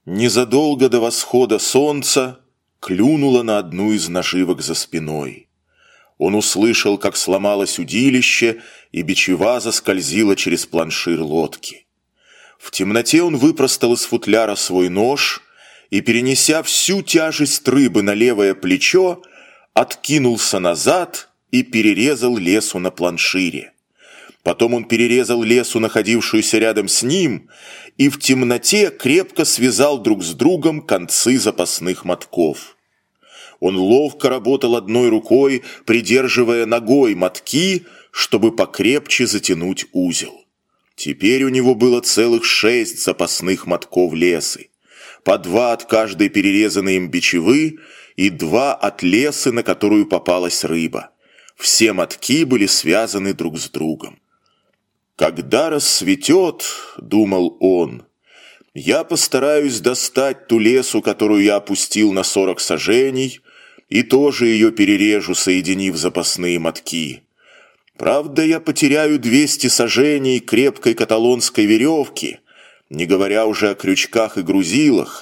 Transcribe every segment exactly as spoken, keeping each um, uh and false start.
Незадолго до восхода солнца клюнуло на одну из наживок за спиной. Он услышал, как сломалось удилище, и бичева заскользила через планшир лодки. В темноте он выпростал из футляра свой нож и, перенеся всю тяжесть рыбы на левое плечо, откинулся назад и перерезал лесу на планшире. Потом он перерезал лесу, находившуюся рядом с ним, и в темноте крепко связал друг с другом концы запасных мотков. Он ловко работал одной рукой, придерживая ногой мотки, чтобы покрепче затянуть узел. Теперь у него было целых шесть запасных мотков лесы, по два от каждой перерезанной им бичевы и два от лесы, на которую попалась рыба. Все мотки были связаны друг с другом. «Когда рассветет, — думал он, — я постараюсь достать ту лесу, которую я опустил на сорок саженей, и тоже ее перережу, соединив запасные мотки. Правда, я потеряю двести саженей крепкой каталонской веревки, не говоря уже о крючках и грузилах.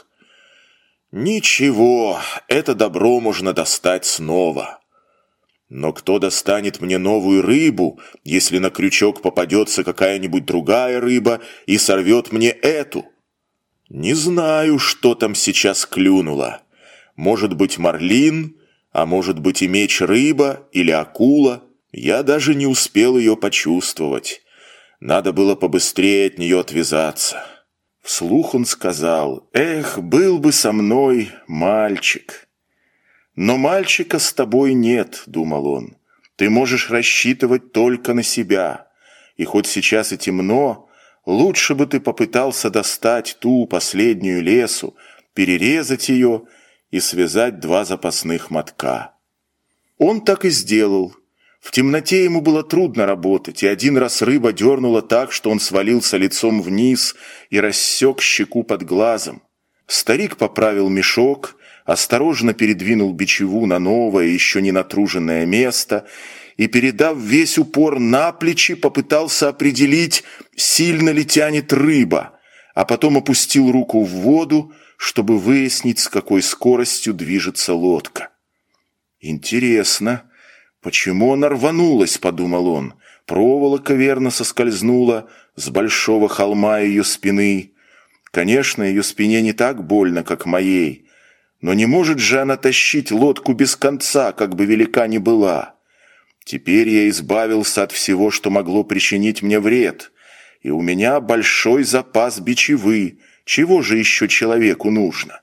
Ничего, это добро можно достать снова. Но кто достанет мне новую рыбу, если на крючок попадется какая-нибудь другая рыба и сорвет мне эту? Не знаю, что там сейчас клюнуло. Может быть, марлин, а может быть и меч-рыба или акула. Я даже не успел ее почувствовать. Надо было побыстрее от нее отвязаться». Вслух он сказал: «Эх, был бы со мной мальчик». «Но мальчика с тобой нет», — думал он. «Ты можешь рассчитывать только на себя. И хоть сейчас и темно, лучше бы ты попытался достать ту последнюю лесу, перерезать ее и связать два запасных мотка». Он так и сделал. В темноте ему было трудно работать, и один раз рыба дернула так, что он свалился лицом вниз и рассек щеку под глазом. Старик поправил мешок, осторожно передвинул бичеву на новое, еще не натруженное место и, передав весь упор на плечи, попытался определить, сильно ли тянет рыба, а потом опустил руку в воду, чтобы выяснить, с какой скоростью движется лодка. «Интересно, почему она рванулась?» — подумал он. Проволока верно соскользнула с большого холма ее спины. Конечно, ее спине не так больно, как моей, но не может же она тащить лодку без конца, как бы велика ни была. Теперь я избавился от всего, что могло причинить мне вред, и у меня большой запас бичевы. Чего же еще человеку нужно?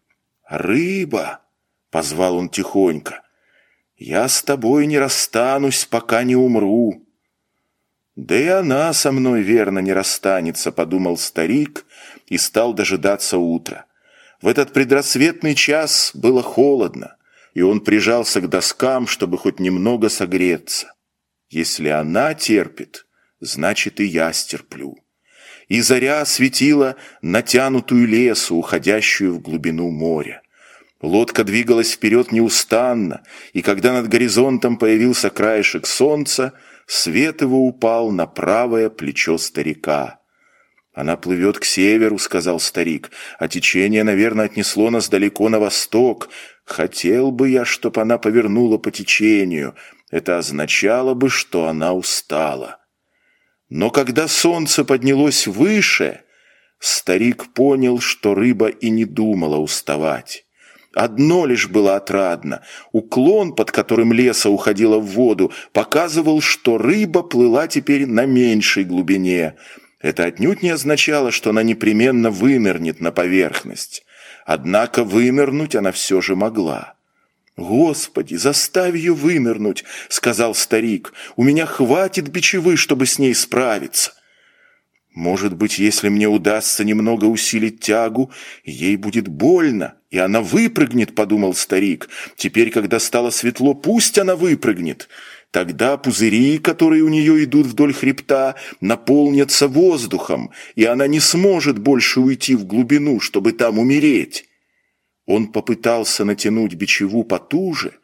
«Рыба!» — позвал он тихонько. «Я с тобой не расстанусь, пока не умру». «Да и она со мной верно не расстанется», — подумал старик и стал дожидаться утра. В этот предрассветный час было холодно, и он прижался к доскам, чтобы хоть немного согреться. Если она терпит, значит и я стерплю. И заря осветила натянутую лесу, уходящую в глубину моря. Лодка двигалась вперед неустанно, и когда над горизонтом появился краешек солнца, свет его упал на правое плечо старика. «Она плывет к северу», — сказал старик, — «а течение, наверное, отнесло нас далеко на восток. Хотел бы я, чтоб она повернула по течению. Это означало бы, что она устала». Но когда солнце поднялось выше, старик понял, что рыба и не думала уставать. Одно лишь было отрадно. Уклон, под которым леса уходила в воду, показывал, что рыба плыла теперь на меньшей глубине. Это отнюдь не означало, что она непременно вынырнет на поверхность. Однако вынырнуть она все же могла. «Господи, заставь ее вынырнуть», — сказал старик. «У меня хватит бичевы, чтобы с ней справиться». «Может быть, если мне удастся немного усилить тягу, ей будет больно, и она выпрыгнет», — подумал старик. «Теперь, когда стало светло, пусть она выпрыгнет. Тогда пузыри, которые у нее идут вдоль хребта, наполнятся воздухом, и она не сможет больше уйти в глубину, чтобы там умереть». Он попытался натянуть бичеву потуже,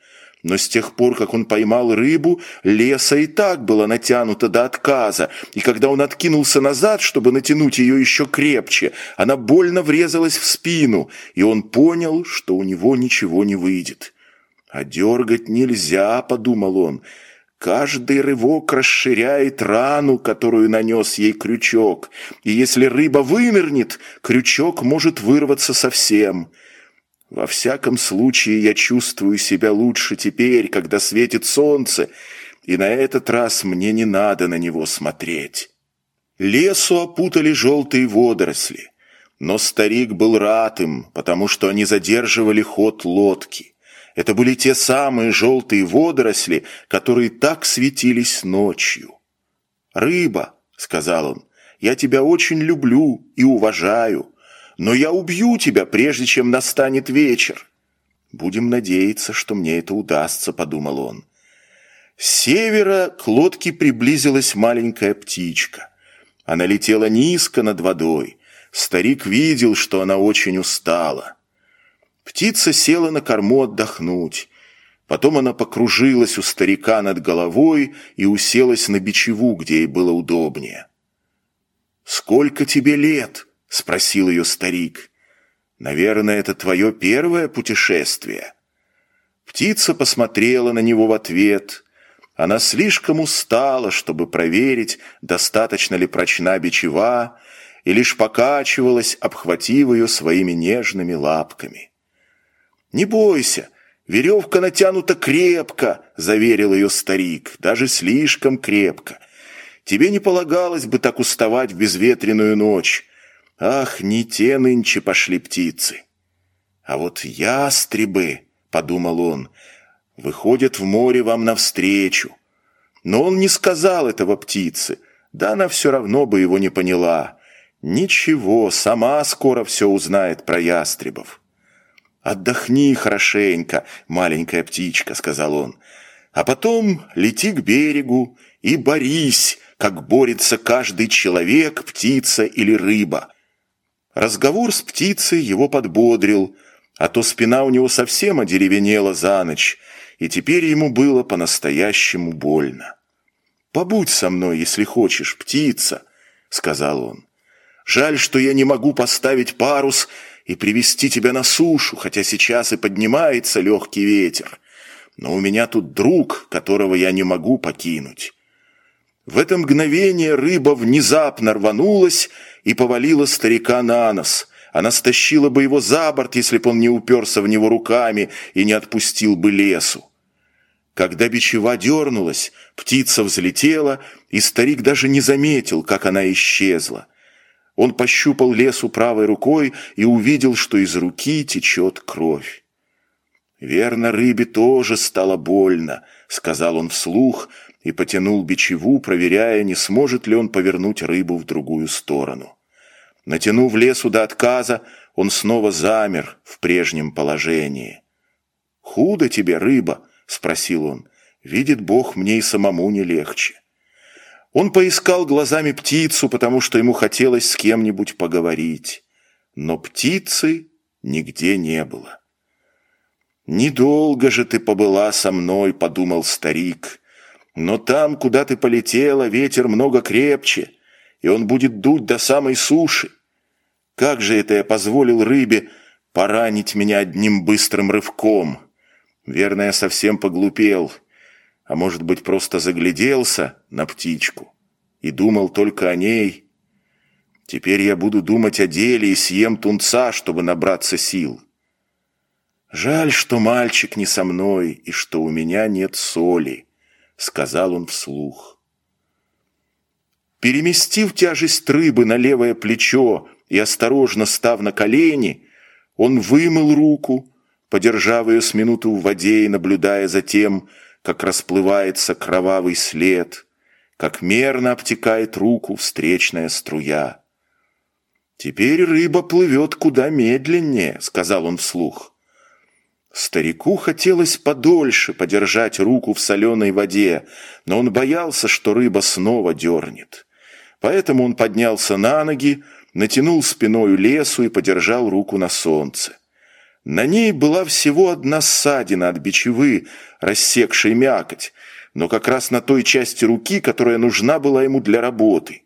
Но с тех пор, как он поймал рыбу, леса и так было натянуто до отказа, и когда он откинулся назад, чтобы натянуть ее еще крепче, она больно врезалась в спину, и он понял, что у него ничего не выйдет. «А дергать нельзя», — подумал он, — «каждый рывок расширяет рану, которую нанес ей крючок, и если рыба вынырнет, крючок может вырваться совсем». Во всяком случае, я чувствую себя лучше теперь, когда светит солнце, и на этот раз мне не надо на него смотреть. Лесу опутали желтые водоросли, но старик был рад им, потому что они задерживали ход лодки. Это были те самые желтые водоросли, которые так светились ночью. «Рыба», — сказал он, — «я тебя очень люблю и уважаю. Но я убью тебя, прежде чем настанет вечер». «Будем надеяться, что мне это удастся», — подумал он. С севера к лодке приблизилась маленькая птичка. Она летела низко над водой. Старик видел, что она очень устала. Птица села на корму отдохнуть. Потом она покружилась у старика над головой и уселась на бичеву, где ей было удобнее. «Сколько тебе лет?» — спросил ее старик. «Наверное, это твое первое путешествие». Птица посмотрела на него в ответ. Она слишком устала, чтобы проверить, достаточно ли прочна бичева, и лишь покачивалась, обхватив ее своими нежными лапками. «Не бойся, веревка натянута крепко», — заверил ее старик, — «даже слишком крепко. Тебе не полагалось бы так уставать в безветренную ночь. Ах, не те нынче пошли птицы». «А вот ястребы», — подумал он, — «выходят в море вам навстречу». Но он не сказал этого птице, да она все равно бы его не поняла. Ничего, сама скоро все узнает про ястребов. «Отдохни хорошенько, маленькая птичка», — сказал он, — «а потом лети к берегу и борись, как борется каждый человек, птица или рыба». Разговор с птицей его подбодрил, а то спина у него совсем одеревенела за ночь, и теперь ему было по-настоящему больно. «Побудь со мной, если хочешь, птица», — сказал он. «Жаль, что я не могу поставить парус и привести тебя на сушу, хотя сейчас и поднимается легкий ветер. Но у меня тут друг, которого я не могу покинуть». В это мгновение рыба внезапно рванулась и повалила старика на нос. Она стащила бы его за борт, если бы он не уперся в него руками и не отпустил бы лесу. Когда бичева дернулась, птица взлетела, и старик даже не заметил, как она исчезла. Он пощупал лесу правой рукой и увидел, что из руки течет кровь. «Верно, рыбе тоже стало больно», — сказал он вслух и потянул бичеву, проверяя, не сможет ли он повернуть рыбу в другую сторону. Натянув лесу до отказа, он снова замер в прежнем положении. «Худо тебе, рыба?» — спросил он. «Видит Бог, мне и самому не легче». Он поискал глазами птицу, потому что ему хотелось с кем-нибудь поговорить. Но птицы нигде не было. «Недолго же ты побыла со мной», — подумал старик. «Но там, куда ты полетела, ветер много крепче, и он будет дуть до самой суши. Как же это я позволил рыбе поранить меня одним быстрым рывком? Верно, я совсем поглупел, а может быть, просто загляделся на птичку и думал только о ней. Теперь я буду думать о деле и съем тунца, чтобы набраться сил. Жаль, что мальчик не со мной и что у меня нет соли», — сказал он вслух. Переместив тяжесть рыбы на левое плечо и осторожно став на колени, он вымыл руку, подержав ее с минуту в воде и наблюдая за тем, как расплывается кровавый след, как мерно обтекает руку встречная струя. «Теперь рыба плывет куда медленнее», — сказал он вслух. Старику хотелось подольше подержать руку в соленой воде, но он боялся, что рыба снова дернет. Поэтому он поднялся на ноги, натянул спиною лесу и подержал руку на солнце. На ней была всего одна ссадина от бичевы, рассекшей мякоть, но как раз на той части руки, которая нужна была ему для работы.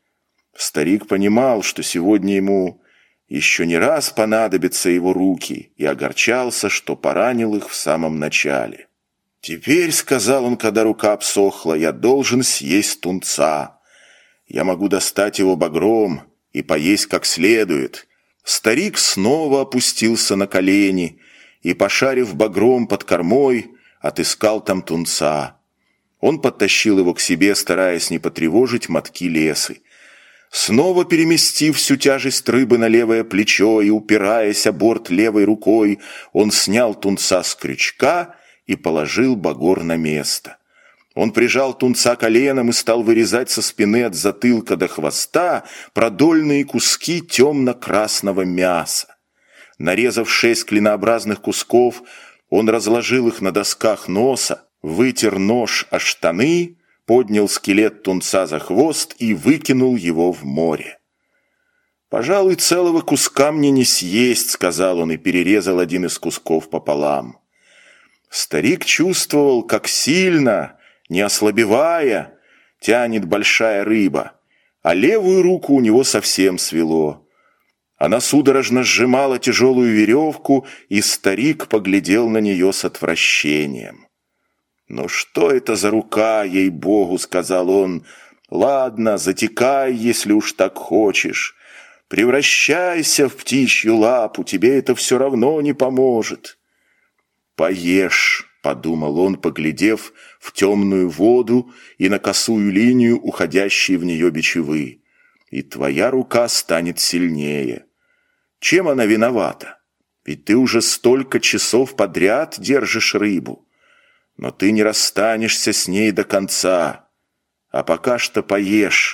Старик понимал, что сегодня ему еще не раз понадобятся его руки, и огорчался, что поранил их в самом начале. «Теперь, — сказал он, когда рука обсохла, — я должен съесть тунца. Я могу достать его багром и поесть как следует». Старик снова опустился на колени и, пошарив багром под кормой, отыскал там тунца. Он подтащил его к себе, стараясь не потревожить мотки лесы. Снова переместив всю тяжесть рыбы на левое плечо и упираясь о борт левой рукой, он снял тунца с крючка и положил багор на место. Он прижал тунца коленом и стал вырезать со спины от затылка до хвоста продольные куски темно-красного мяса. Нарезав шесть клинообразных кусков, он разложил их на досках носа, вытер нож о штаны, поднял скелет тунца за хвост и выкинул его в море. «Пожалуй, целого куска мне не съесть», — сказал он и перерезал один из кусков пополам. Старик чувствовал, как сильно, не ослабевая, тянет большая рыба, а левую руку у него совсем свело. Она судорожно сжимала тяжелую веревку, и старик поглядел на нее с отвращением. «Ну что это за рука, ей-богу», — сказал он. «Ладно, затекай, если уж так хочешь. Превращайся в птичью лапу, тебе это все равно не поможет». «Поешь», — подумал он, поглядев в темную воду и на косую линию, уходящей в нее бичевы, «и твоя рука станет сильнее. Чем она виновата? Ведь ты уже столько часов подряд держишь рыбу. Но ты не расстанешься с ней до конца. А пока что поешь».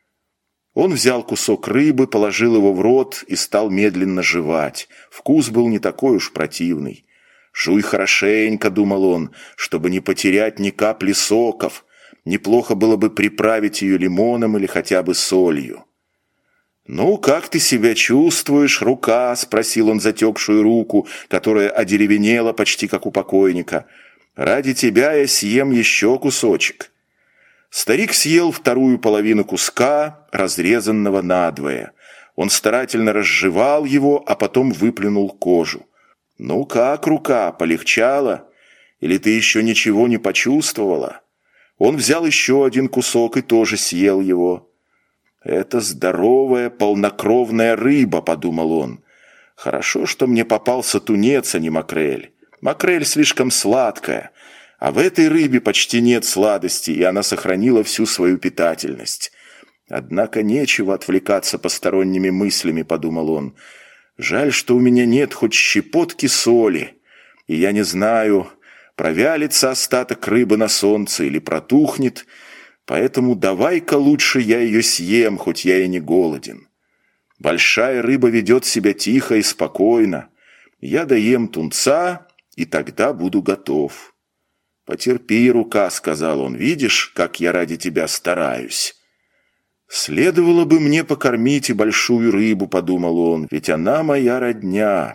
Он взял кусок рыбы, положил его в рот и стал медленно жевать. Вкус был не такой уж противный. «Жуй хорошенько», — думал он, — «чтобы не потерять ни капли соков. Неплохо было бы приправить ее лимоном или хотя бы солью». «Ну, как ты себя чувствуешь, рука?» — спросил он затекшую руку, которая одеревенела почти как у покойника. «Ради тебя я съем еще кусочек». Старик съел вторую половину куска, разрезанного надвое. Он старательно разжевал его, а потом выплюнул кожу. «Ну как, рука, полегчало? Или ты еще ничего не почувствовала?» Он взял еще один кусок и тоже съел его. «Это здоровая, полнокровная рыба», — подумал он. «Хорошо, что мне попался тунец, а не макрель. Макрель слишком сладкая, а в этой рыбе почти нет сладости, и она сохранила всю свою питательность. Однако нечего отвлекаться посторонними мыслями», — подумал он. «Жаль, что у меня нет хоть щепотки соли, и я не знаю, провялится остаток рыбы на солнце или протухнет, поэтому давай-ка лучше я ее съем, хоть я и не голоден. Большая рыба ведет себя тихо и спокойно. Я доем тунца, и тогда буду готов». «Потерпи, рука», — сказал он, — «видишь, как я ради тебя стараюсь». «Следовало бы мне покормить и большую рыбу», — подумал он, — «ведь она моя родня.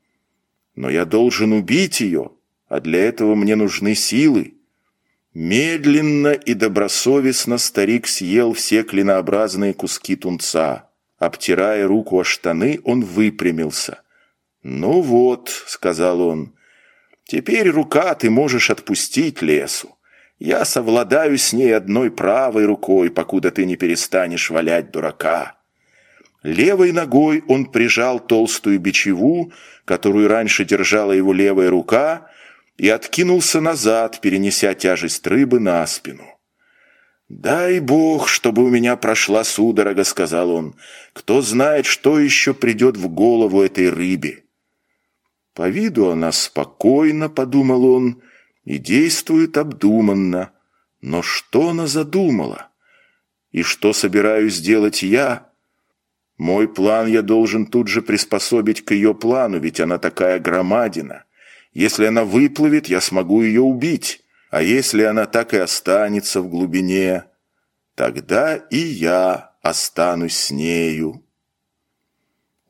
Но я должен убить ее, а для этого мне нужны силы». Медленно и добросовестно старик съел все клинообразные куски тунца. Обтирая руку о штаны, он выпрямился. «Ну вот», — сказал он, — «теперь, рука, ты можешь отпустить лесу. Я совладаю с ней одной правой рукой, покуда ты не перестанешь валять дурака». Левой ногой он прижал толстую бичеву, которую раньше держала его левая рука, и откинулся назад, перенеся тяжесть рыбы на спину. «Дай Бог, чтобы у меня прошла судорога», — сказал он. «Кто знает, что еще придет в голову этой рыбе». По виду она спокойна, — подумал он, — и действует обдуманно. Но что она задумала? И что собираюсь делать я? Мой план я должен тут же приспособить к ее плану, ведь она такая громадина. Если она выплывет, я смогу ее убить. А если она так и останется в глубине, тогда и я останусь с нею.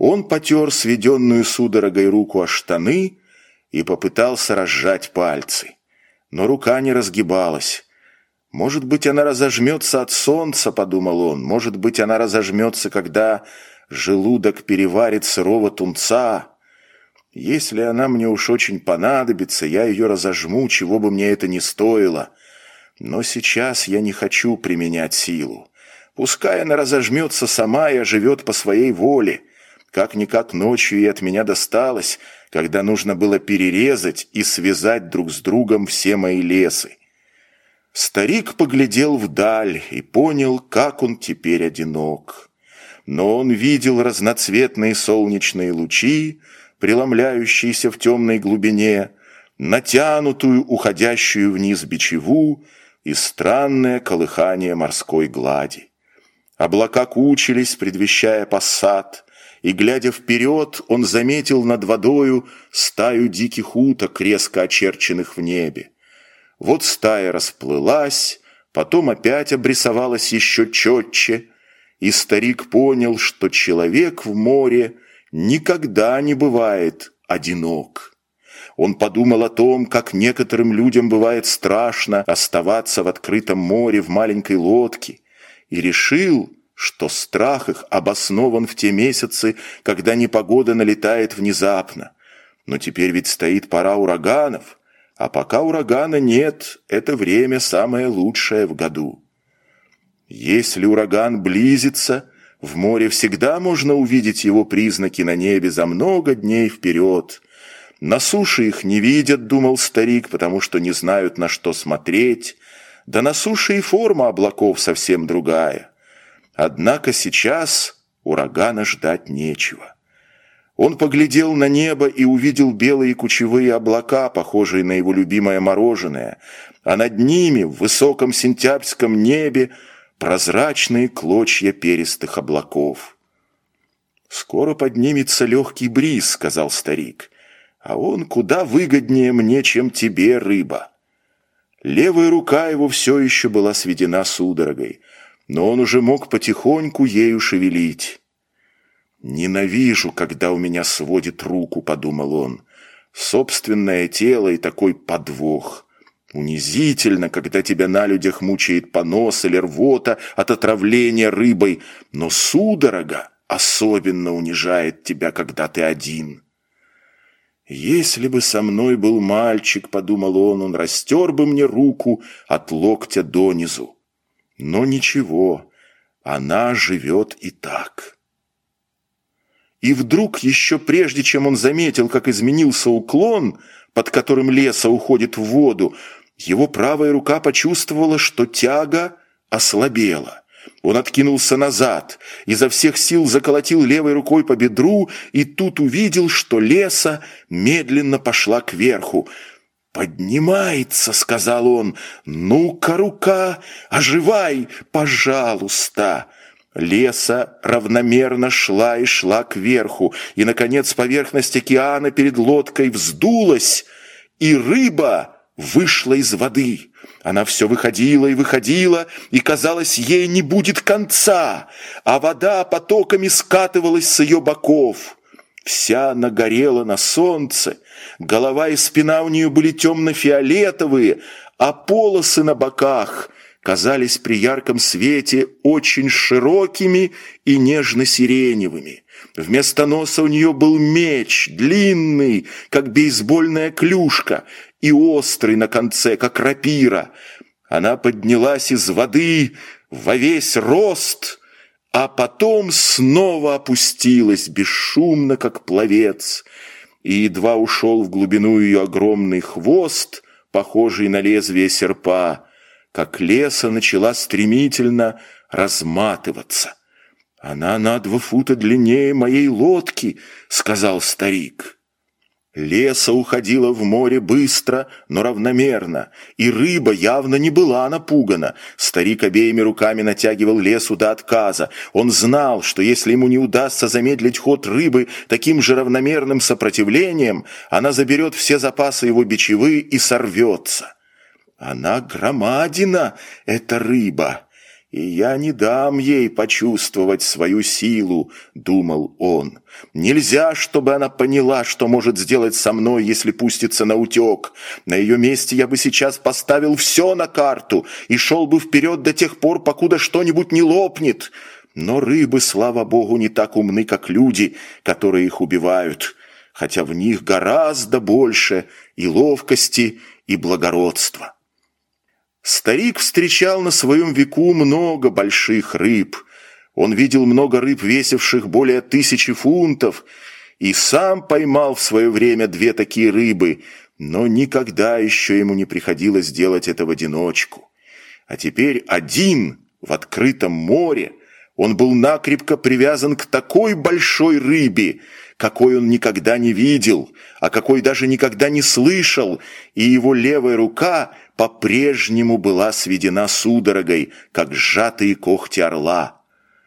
Он потер сведенную судорогой руку о штаны и попытался разжать пальцы. Но рука не разгибалась. «Может быть, она разожмется от солнца», — подумал он. «Может быть, она разожмется, когда желудок переварит сырого тунца. Если она мне уж очень понадобится, я ее разожму, чего бы мне это ни стоило. Но сейчас я не хочу применять силу. Пускай она разожмется сама и оживет по своей воле. Как-никак ночью ей от меня досталось, когда нужно было перерезать и связать друг с другом все мои лесы». Старик поглядел вдаль и понял, как он теперь одинок. Но он видел разноцветные солнечные лучи, преломляющиеся в темной глубине, натянутую, уходящую вниз бичеву и странное колыхание морской глади. Облака кучились, предвещая пассат, и, глядя вперед, он заметил над водою стаю диких уток, резко очерченных в небе. Вот стая расплылась, потом опять обрисовалась еще четче, и старик понял, что человек в море никогда не бывает одинок. Он подумал о том, как некоторым людям бывает страшно оставаться в открытом море в маленькой лодке, и решил, что страх их обоснован в те месяцы, когда непогода налетает внезапно. Но теперь ведь стоит пора ураганов, а пока урагана нет, это время самое лучшее в году. Если ураган близится, в море всегда можно увидеть его признаки на небе за много дней вперед. На суше их не видят, думал старик, потому что не знают, на что смотреть. Да на суше и форма облаков совсем другая. Однако сейчас урагана ждать нечего. Он поглядел на небо и увидел белые кучевые облака, похожие на его любимое мороженое, а над ними, в высоком сентябрьском небе, прозрачные клочья перистых облаков. «Скоро поднимется легкий бриз», — сказал старик, — «а он куда выгоднее мне, чем тебе, рыба». Левая рука его все еще была сведена судорогой, но он уже мог потихоньку ею шевелить. «Ненавижу, когда у меня сводит руку», — подумал он. «Собственное тело и такой подвох. Унизительно, когда тебя на людях мучает понос или рвота от отравления рыбой, но судорога особенно унижает тебя, когда ты один». «Если бы со мной был мальчик, — подумал он, — он растер бы мне руку от локтя донизу. Но ничего, она живет и так». И вдруг, еще прежде чем он заметил, как изменился уклон, под которым леса уходит в воду, его правая рука почувствовала, что тяга ослабела. Он откинулся назад, изо всех сил заколотил левой рукой по бедру и тут увидел, что леса медленно пошла кверху. «Поднимается», — сказал он, — «ну-ка, рука, оживай, пожалуйста». Леса равномерно шла и шла кверху, и, наконец, поверхность океана перед лодкой вздулась, и рыба вышла из воды. Она все выходила и выходила, и, казалось, ей не будет конца, а вода потоками скатывалась с ее боков. Вся она горела на солнце, голова и спина у нее были темно-фиолетовые, а полосы на боках казались при ярком свете очень широкими и нежно-сиреневыми. Вместо носа у нее был меч, длинный, как бейсбольная клюшка, и острый на конце, как рапира. Она поднялась из воды во весь рост, а потом снова опустилась бесшумно, как пловец, и едва ушел в глубину ее огромный хвост, похожий на лезвие серпа, как леса начала стремительно разматываться. «Она на два фута длиннее моей лодки», — сказал старик. Леса уходила в море быстро, но равномерно, и рыба явно не была напугана. Старик обеими руками натягивал лесу до отказа. Он знал, что если ему не удастся замедлить ход рыбы таким же равномерным сопротивлением, она заберет все запасы его бичевы и сорвется. «Она громадина, эта рыба, «И я не дам ей почувствовать свою силу», — думал он. «Нельзя, чтобы она поняла, что может сделать со мной, если пустится на утек. На ее месте я бы сейчас поставил все на карту и шел бы вперед до тех пор, покуда что-нибудь не лопнет. Но рыбы, слава богу, не так умны, как люди, которые их убивают, хотя в них гораздо больше и ловкости, и благородства». Старик встречал на своем веку много больших рыб. Он видел много рыб, весивших более тысячи фунтов, и сам поймал в свое время две такие рыбы, но никогда еще ему не приходилось делать это в одиночку. А теперь один в открытом море он был накрепко привязан к такой большой рыбе, какой он никогда не видел, о какой даже никогда не слышал, и его левая рука по-прежнему была сведена судорогой, как сжатые когти орла.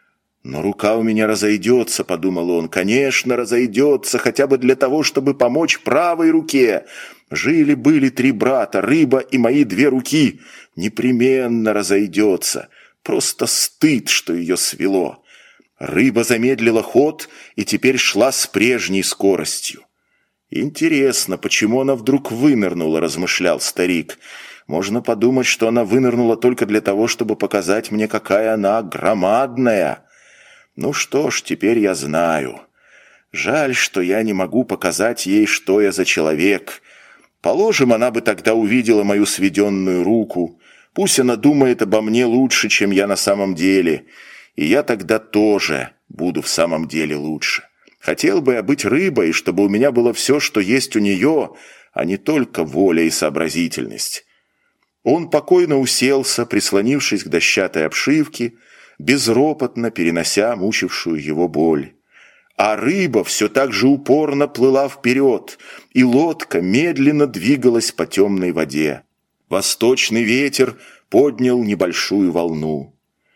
«Но рука у меня разойдется», — подумал он, — «конечно, разойдется, хотя бы для того, чтобы помочь правой руке. Жили-были три брата, рыба и мои две руки. Непременно разойдется. Просто стыд, что ее свело». Рыба замедлила ход и теперь шла с прежней скоростью. «Интересно, почему она вдруг вынырнула», — размышлял старик. «Можно подумать, что она вынырнула только для того, чтобы показать мне, какая она громадная. Ну что ж, теперь я знаю. Жаль, что я не могу показать ей, что я за человек. Положим, она бы тогда увидела мою сведенную руку. Пусть она думает обо мне лучше, чем я на самом деле. И я тогда тоже буду в самом деле лучше. Хотел бы я быть рыбой, чтобы у меня было все, что есть у нее, а не только воля и сообразительность». Он покойно уселся, прислонившись к дощатой обшивке, безропотно перенося мучившую его боль. А рыба все так же упорно плыла вперед, и лодка медленно двигалась по темной воде. Восточный ветер поднял небольшую волну.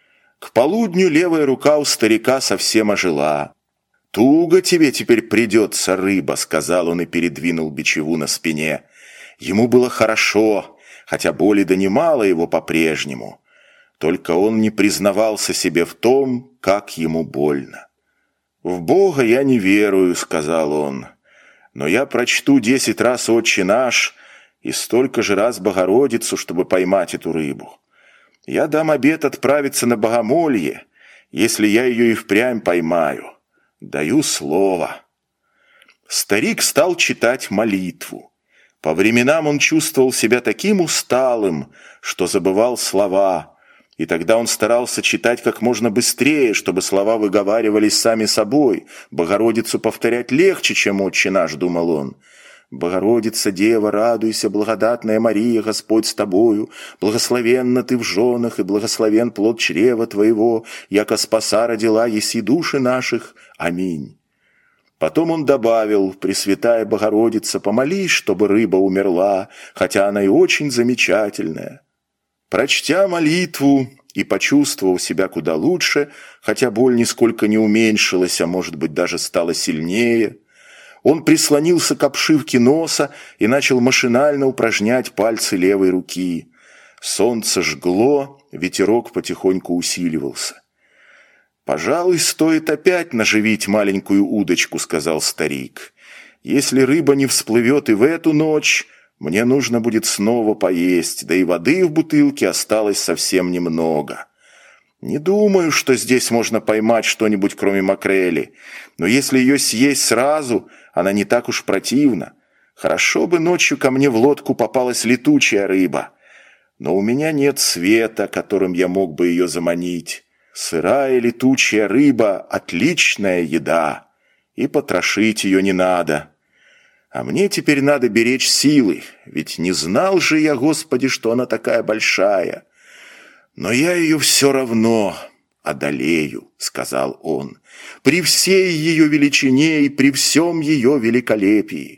К полудню левая рука у старика совсем ожила. «Туго тебе теперь придется, рыба», — сказал он и передвинул бичеву на спине. Ему было хорошо, хотя боль и донимала его по-прежнему. Только он не признавался себе в том, как ему больно. «В Бога я не верую», — сказал он, — «но я прочту десять раз «Отче наш» и столько же раз Богородицу, чтобы поймать эту рыбу. Я дам обет отправиться на богомолье, если я ее и впрямь поймаю. Даю слово». Старик стал читать молитву. По временам он чувствовал себя таким усталым, что забывал слова, и тогда он старался читать как можно быстрее, чтобы слова выговаривались сами собой. Богородицу повторять легче, чем «Отче наш», думал он. «Богородица, Дева, радуйся, благодатная Мария, Господь с тобою, благословенна ты в женах, и благословен плод чрева твоего, яко спаса родила еси души наших. Аминь». Потом он добавил: «Пресвятая Богородица, помолись, чтобы рыба умерла, хотя она и очень замечательная». Прочтя молитву и почувствовав себя куда лучше, хотя боль нисколько не уменьшилась, а может быть даже стала сильнее, он прислонился к обшивке носа и начал машинально упражнять пальцы левой руки. Солнце жгло, ветерок потихоньку усиливался. «Пожалуй, стоит опять наживить маленькую удочку», — сказал старик. «Если рыба не всплывет и в эту ночь, мне нужно будет снова поесть, да и воды в бутылке осталось совсем немного. Не думаю, что здесь можно поймать что-нибудь, кроме макрели, но если ее съесть сразу, она не так уж противна. Хорошо бы ночью ко мне в лодку попалась летучая рыба, но у меня нет света, которым я мог бы ее заманить. Сырая летучая рыба — отличная еда, и потрошить ее не надо. А мне теперь надо беречь силы, ведь не знал же я, Господи, что она такая большая. Но я ее все равно одолею», — сказал он, — «при всей ее величине и при всем ее великолепии».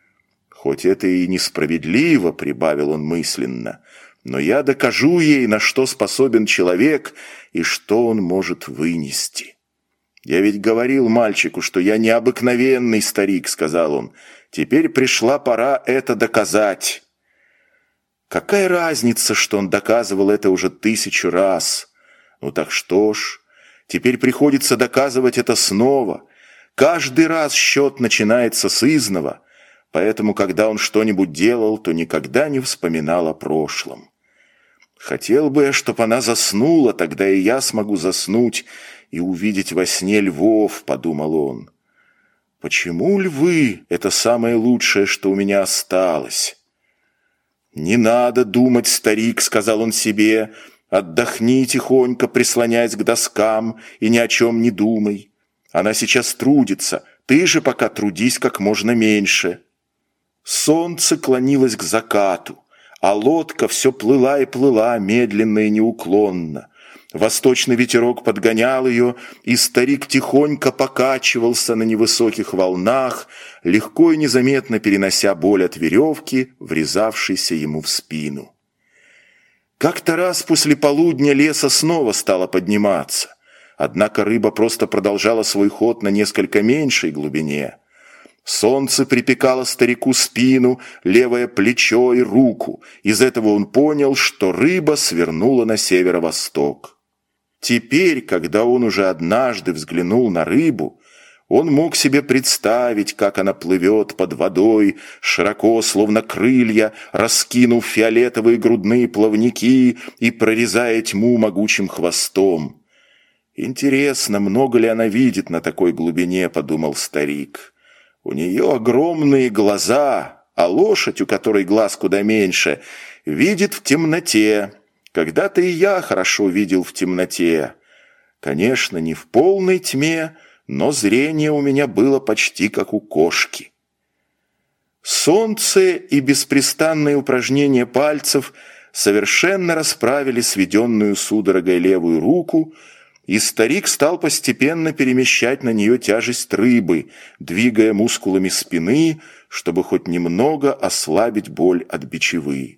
«Хоть это и несправедливо», — прибавил он мысленно, — «но я докажу ей, на что способен человек и что он может вынести». «Я ведь говорил мальчику, что я необыкновенный старик», — сказал он. «Теперь пришла пора это доказать». Какая разница, что он доказывал это уже тысячу раз? Ну так что ж, теперь приходится доказывать это снова. Каждый раз счет начинается с изного, поэтому, когда он что-нибудь делал, то никогда не вспоминал о прошлом. Хотел бы я, чтоб она заснула, тогда и я смогу заснуть и увидеть во сне львов, подумал он. Почему львы — это самое лучшее, что у меня осталось? «Не надо думать, старик», — сказал он себе, — «отдохни тихонько, прислоняясь к доскам, и ни о чем не думай. Она сейчас трудится, ты же пока трудись как можно меньше». Солнце клонилось к закату, а лодка все плыла и плыла, медленно и неуклонно. Восточный ветерок подгонял ее, и старик тихонько покачивался на невысоких волнах, легко и незаметно перенося боль от веревки, врезавшейся ему в спину. Как-то раз после полудня леса снова стало подниматься, однако рыба просто продолжала свой ход на несколько меньшей глубине. Солнце припекало старику спину, левое плечо и руку. Из этого он понял, что рыба свернула на северо-восток. Теперь, когда он уже однажды взглянул на рыбу, он мог себе представить, как она плывет под водой, широко, словно крылья, раскинув фиолетовые грудные плавники и прорезая тьму могучим хвостом. «Интересно, много ли она видит на такой глубине?» — подумал старик. «У нее огромные глаза, а лошадь, у которой глаз куда меньше, видит в темноте. Когда-то и я хорошо видел в темноте. Конечно, не в полной тьме, но зрение у меня было почти как у кошки». Солнце и беспрестанные упражнения пальцев совершенно расправили сведенную судорогой левую руку, и старик стал постепенно перемещать на нее тяжесть рыбы, двигая мускулами спины, чтобы хоть немного ослабить боль от бичевы.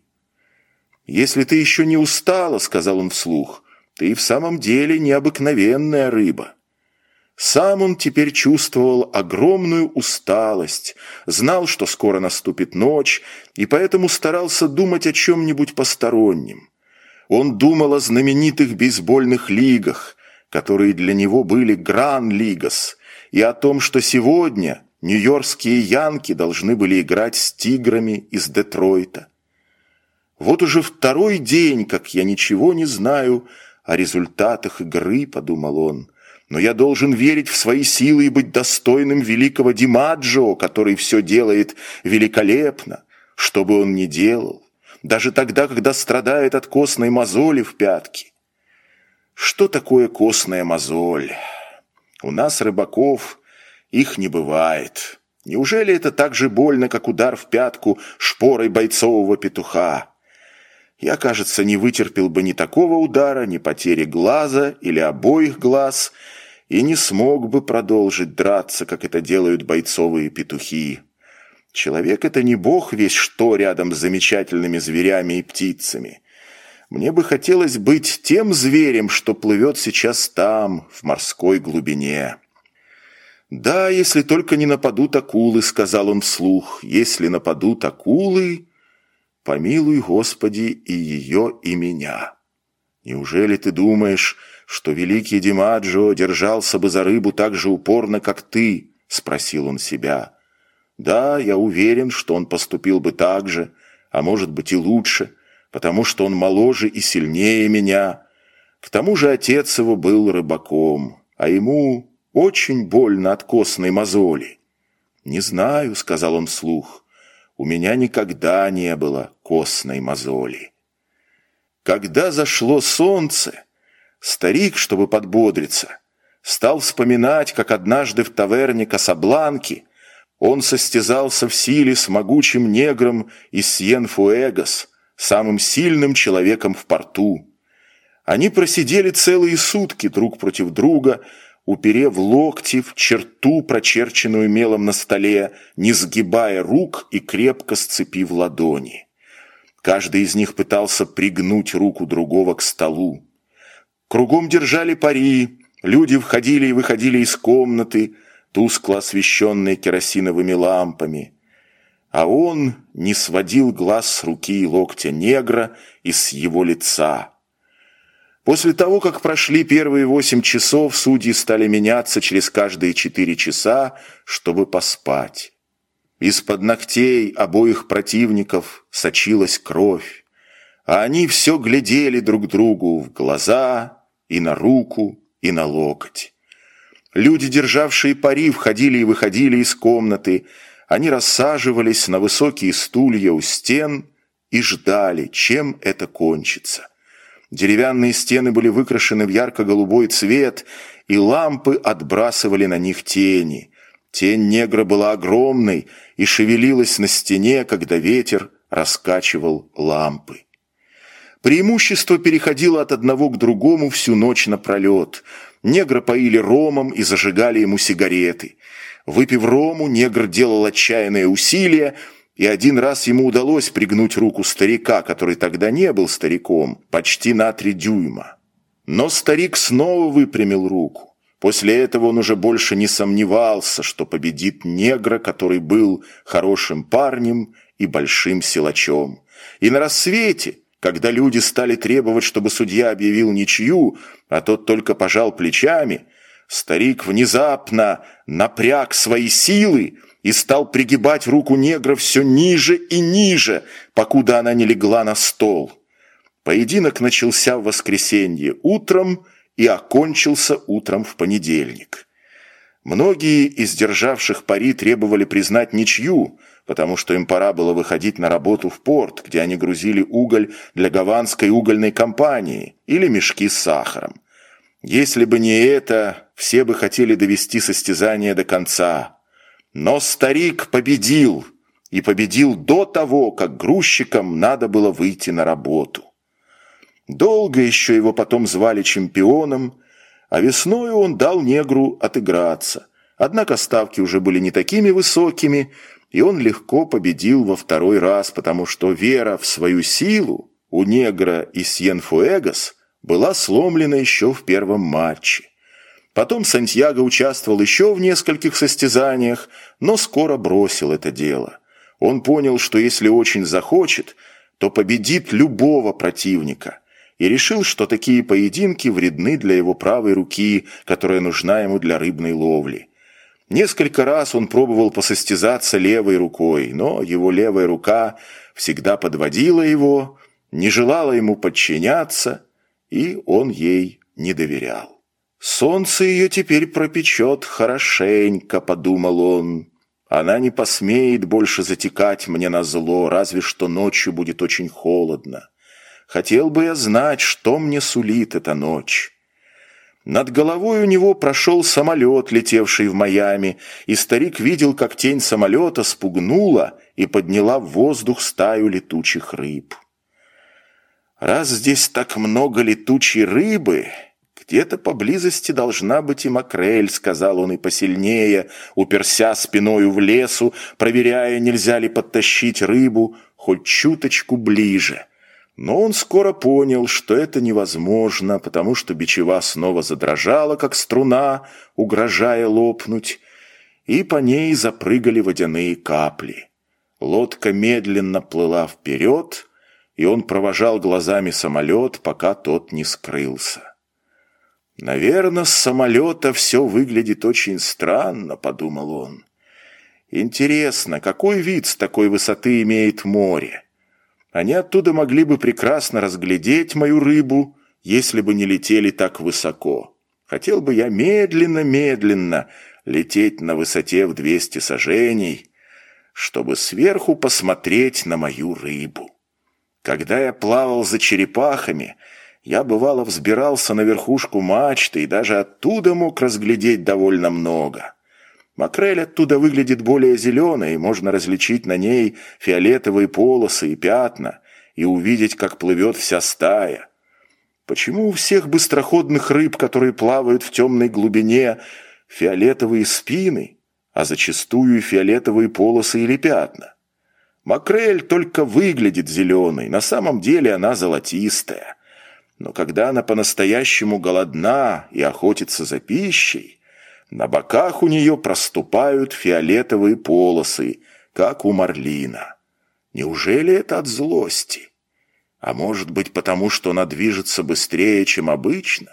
«Если ты еще не устала, — сказал он вслух, — ты в самом деле необыкновенная рыба». Сам он теперь чувствовал огромную усталость, знал, что скоро наступит ночь, и поэтому старался думать о чем-нибудь постороннем. Он думал о знаменитых бейсбольных лигах, которые для него были Гран-лигас, и о том, что сегодня нью-йоркские янки должны были играть с тиграми из Детройта. «Вот уже второй день, как я ничего не знаю о результатах игры», — подумал он, «но я должен верить в свои силы и быть достойным великого Димаджо, который все делает великолепно, что бы он ни делал, даже тогда, когда страдает от костной мозоли в пятке». Что такое костная мозоль? У нас, рыбаков, их не бывает. Неужели это так же больно, как удар в пятку шпорой бойцового петуха? Я, кажется, не вытерпел бы ни такого удара, ни потери глаза или обоих глаз, и не смог бы продолжить драться, как это делают бойцовые петухи. Человек — это не бог весь что рядом с замечательными зверями и птицами. Мне бы хотелось быть тем зверем, что плывет сейчас там, в морской глубине. «Да, если только не нападут акулы», — сказал он вслух, — «если нападут акулы, помилуй, Господи, и ее, и меня». «Неужели ты думаешь, что великий Димаджо держался бы за рыбу так же упорно, как ты?» — спросил он себя. «Да, я уверен, что он поступил бы так же, а может быть и лучше, потому что он моложе и сильнее меня. К тому же отец его был рыбаком, а ему очень больно от костной мозоли». «Не знаю», — сказал он вслух, — «у меня никогда не было костной мозоли». Когда зашло солнце, старик, чтобы подбодриться, стал вспоминать, как однажды в таверне Касабланки он состязался в силе с могучим негром из Сьен-Фуэгас, самым сильным человеком в порту. Они просидели целые сутки друг против друга, уперев локти в черту, прочерченную мелом на столе, не сгибая рук и крепко сцепив ладони. Каждый из них пытался пригнуть руку другого к столу. Кругом держали пари, люди входили и выходили из комнаты, тускло освещенные керосиновыми лампами. А он не сводил глаз с руки и локтя негра и с его лица. После того, как прошли первые восемь часов, судьи стали меняться через каждые четыре часа, чтобы поспать. Из-под ногтей обоих противников сочилась кровь, а они все глядели друг другу в глаза и на руку, и на локоть. Люди, державшие пари, входили и выходили из комнаты. Они рассаживались на высокие стулья у стен и ждали, чем это кончится. Деревянные стены были выкрашены в ярко-голубой цвет, и лампы отбрасывали на них тени. Тень негра была огромной и шевелилась на стене, когда ветер раскачивал лампы. Преимущество переходило от одного к другому всю ночь напролет. Негра поили ромом и зажигали ему сигареты. Выпив рому, негр делал отчаянные усилия, и один раз ему удалось пригнуть руку старика, который тогда не был стариком, почти на три дюйма. Но старик снова выпрямил руку. После этого он уже больше не сомневался, что победит негра, который был хорошим парнем и большим силачом. И на рассвете, когда люди стали требовать, чтобы судья объявил ничью, а тот только пожал плечами, старик внезапно напряг свои силы и стал пригибать руку негра все ниже и ниже, покуда она не легла на стол. Поединок начался в воскресенье утром и окончился утром в понедельник. Многие из державших пари требовали признать ничью, потому что им пора было выходить на работу в порт, где они грузили уголь для гаванской угольной компании или мешки с сахаром. Если бы не это, все бы хотели довести состязание до конца. Но старик победил, и победил до того, как грузчикам надо было выйти на работу. Долго еще его потом звали чемпионом, а весною он дал негру отыграться. Однако ставки уже были не такими высокими, и он легко победил во второй раз, потому что вера в свою силу у негра и Сьенфуэгос была сломлена еще в первом матче. Потом Сантьяго участвовал еще в нескольких состязаниях, но скоро бросил это дело. Он понял, что если очень захочет, то победит любого противника, и решил, что такие поединки вредны для его правой руки, которая нужна ему для рыбной ловли. Несколько раз он пробовал посостязаться левой рукой, но его левая рука всегда подводила его, не желала ему подчиняться, и он ей не доверял. «Солнце ее теперь пропечет хорошенько», — подумал он. «Она не посмеет больше затекать мне на зло, разве что ночью будет очень холодно. Хотел бы я знать, что мне сулит эта ночь». Над головой у него прошел самолет, летевший в Майами, и старик видел, как тень самолета спугнула и подняла в воздух стаю летучих рыб. «Раз здесь так много летучей рыбы, где-то поблизости должна быть и макрель», — сказал он и посильнее, уперся спиною в лесу, проверяя, нельзя ли подтащить рыбу хоть чуточку ближе. Но он скоро понял, что это невозможно, потому что бичева снова задрожала, как струна, угрожая лопнуть, и по ней запрыгали водяные капли. Лодка медленно плыла вперед, и он провожал глазами самолет, пока тот не скрылся. «Наверное, с самолета все выглядит очень странно», — подумал он. «Интересно, какой вид с такой высоты имеет море? Они оттуда могли бы прекрасно разглядеть мою рыбу, если бы не летели так высоко. Хотел бы я медленно-медленно лететь на высоте в двести саженей, чтобы сверху посмотреть на мою рыбу. Когда я плавал за черепахами, я, бывало, взбирался на верхушку мачты и даже оттуда мог разглядеть довольно много. Макрель оттуда выглядит более зеленой, и можно различить на ней фиолетовые полосы и пятна и увидеть, как плывет вся стая. Почему у всех быстроходных рыб, которые плавают в темной глубине, фиолетовые спины, а зачастую фиолетовые полосы или пятна? Макрель только выглядит зеленой, на самом деле она золотистая. Но когда она по-настоящему голодна и охотится за пищей, на боках у нее проступают фиолетовые полосы, как у марлина. Неужели это от злости? А может быть, потому что она движется быстрее, чем обычно?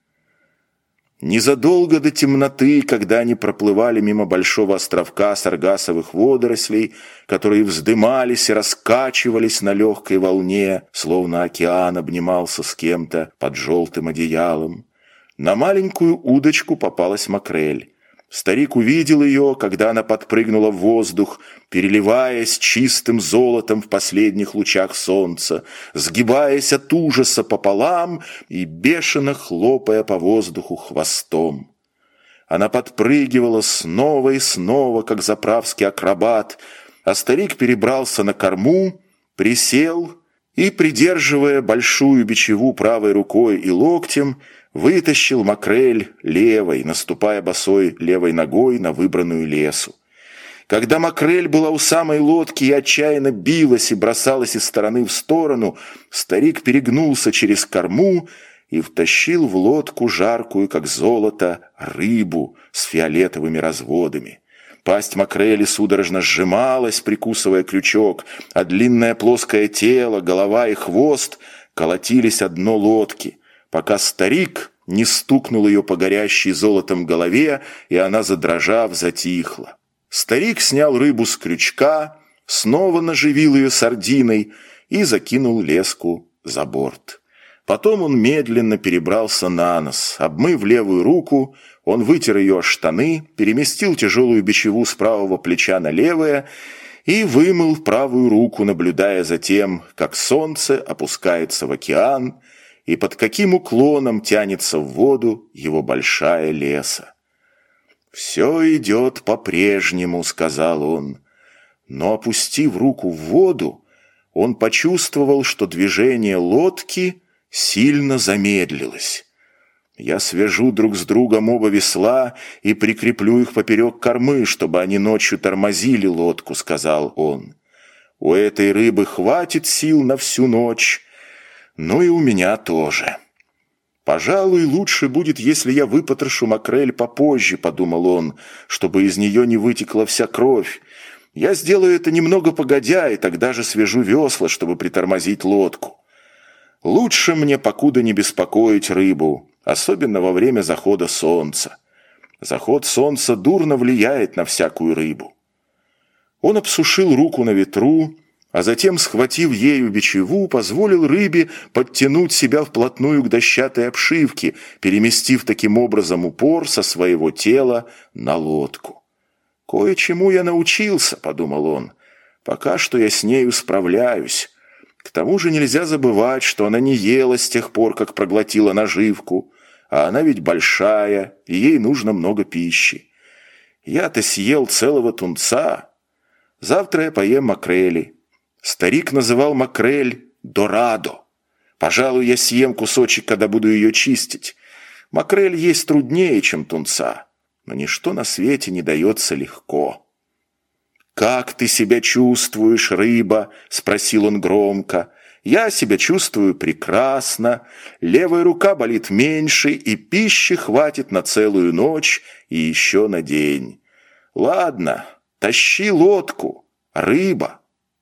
Незадолго до темноты, когда они проплывали мимо большого островка саргассовых водорослей, которые вздымались и раскачивались на легкой волне, словно океан обнимался с кем-то под желтым одеялом, на маленькую удочку попалась макрель. Старик увидел ее, когда она подпрыгнула в воздух, переливаясь чистым золотом в последних лучах солнца, сгибаясь от ужаса пополам и бешено хлопая по воздуху хвостом. Она подпрыгивала снова и снова, как заправский акробат, а старик перебрался на корму, присел и, придерживая большую бичеву правой рукой и локтем, вытащил макрель левой, наступая босой левой ногой на выбранную лесу. Когда макрель была у самой лодки и отчаянно билась и бросалась из стороны в сторону, старик перегнулся через корму и втащил в лодку жаркую, как золото, рыбу с фиолетовыми разводами. Пасть макрели судорожно сжималась, прикусывая крючок, а длинное плоское тело, голова и хвост колотились о дно лодки, пока старик не стукнул ее по горящей золотом голове, и она, задрожав, затихла. Старик снял рыбу с крючка, снова наживил ее сардиной и закинул леску за борт. Потом он медленно перебрался на нос. Обмыв левую руку, он вытер ее о штаны, переместил тяжелую бичеву с правого плеча на левое и вымыл правую руку, наблюдая за тем, как солнце опускается в океан и под каким уклоном тянется в воду его большая леса. «Все идет по-прежнему», — сказал он, но, опустив руку в воду, он почувствовал, что движение лодки сильно замедлилось. «Я свяжу друг с другом оба весла и прикреплю их поперек кормы, чтобы они ночью тормозили лодку», — сказал он. «У этой рыбы хватит сил на всю ночь, ну и у меня тоже». «Пожалуй, лучше будет, если я выпотрошу макрель попозже», — подумал он, «чтобы из нее не вытекла вся кровь. Я сделаю это немного погодя, и тогда же свяжу весла, чтобы притормозить лодку. Лучше мне покуда не беспокоить рыбу, особенно во время захода солнца. Заход солнца дурно влияет на всякую рыбу». Он обсушил руку на ветру, а затем, схватив ею бичеву, позволил рыбе подтянуть себя вплотную к дощатой обшивке, переместив таким образом упор со своего тела на лодку. «Кое-чему я научился», — подумал он, — «пока что я с нею справляюсь. К тому же нельзя забывать, что она не ела с тех пор, как проглотила наживку, а она ведь большая, и ей нужно много пищи. Я-то съел целого тунца. Завтра я поем макрели». Старик называл макрель «дорадо». «Пожалуй, я съем кусочек, когда буду ее чистить. Макрель есть труднее, чем тунца, но ничто на свете не дается легко». «Как ты себя чувствуешь, рыба?» – спросил он громко. «Я себя чувствую прекрасно. Левая рука болит меньше, и пищи хватит на целую ночь и еще на день. Ладно, тащи лодку, рыба».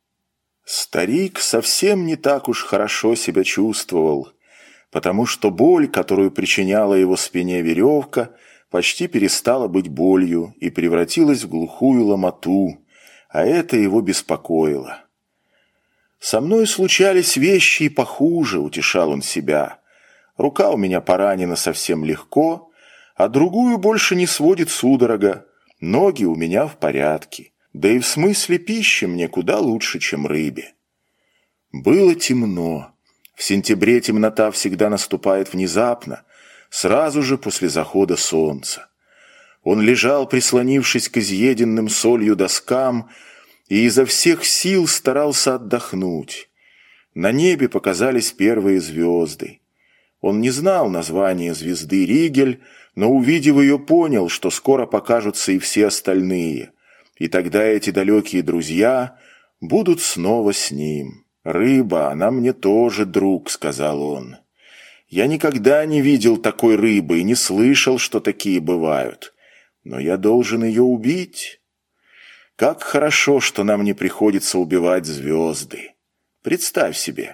Старик совсем не так уж хорошо себя чувствовал, потому что боль, которую причиняла его спине веревка, почти перестала быть болью и превратилась в глухую ломоту, а это его беспокоило. «Со мной случались вещи и похуже», — утешал он себя. «Рука у меня поранена совсем легко, а другую больше не сводит судорога. Ноги у меня в порядке. Да и в смысле пищи мне куда лучше, чем рыбе». Было темно. В сентябре темнота всегда наступает внезапно, сразу же после захода солнца. Он лежал, прислонившись к изъеденным солью доскам, и изо всех сил старался отдохнуть. На небе показались первые звезды. Он не знал названия звезды Ригель, но, увидев ее, понял, что скоро покажутся и все остальные. И тогда эти далекие друзья будут снова с ним. «Рыба, она мне тоже друг», — сказал он. «Я никогда не видел такой рыбы и не слышал, что такие бывают. Но я должен ее убить. Как хорошо, что нам не приходится убивать звезды. Представь себе,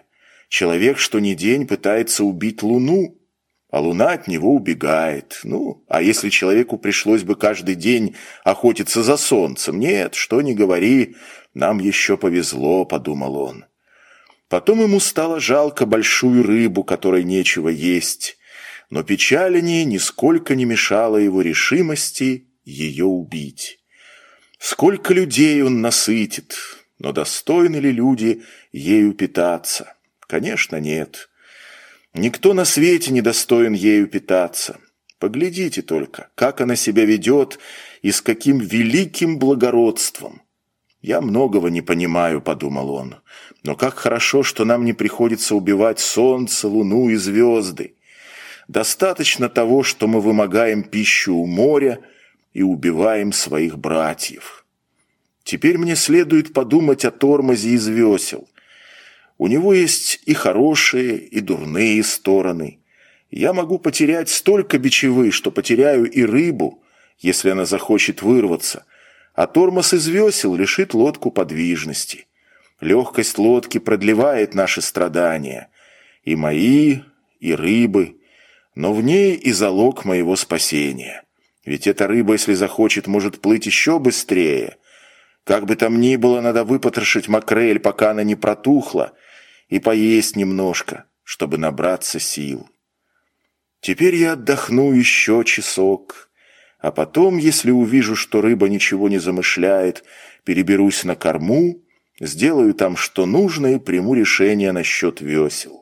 Человек что ни день пытается убить Луну, а Луна от него убегает. Ну, а если человеку пришлось бы каждый день охотиться за солнцем? Нет, что ни говори, нам еще повезло, подумал он. Потом ему стало жалко большую рыбу, которой нечего есть, но печаль о ней нисколько не мешала его решимости ее убить. Сколько людей он насытит, но достойны ли люди ею питаться? Конечно, нет. Никто на свете не достоин ею питаться. Поглядите только, как она себя ведет и с каким великим благородством. «Я многого не понимаю», — подумал он, — «но как хорошо, что нам не приходится убивать солнце, луну и звезды. Достаточно того, что мы вымогаем пищу у моря и убиваем своих братьев. Теперь мне следует подумать о тормозе из весел. У него есть и хорошие, и дурные стороны. Я могу потерять столько бичевы, что потеряю и рыбу, если она захочет вырваться, а тормоз из весел лишит лодку подвижности. Легкость лодки продлевает наши страдания, и мои, и рыбы, но в ней и залог моего спасения. Ведь эта рыба, если захочет, может плыть еще быстрее. Как бы там ни было, надо выпотрошить макрель, пока она не протухла, и поесть немножко, чтобы набраться сил. Теперь я отдохну еще часок, а потом, если увижу, что рыба ничего не замышляет, переберусь на корму, сделаю там, что нужно, и приму решение насчет весел.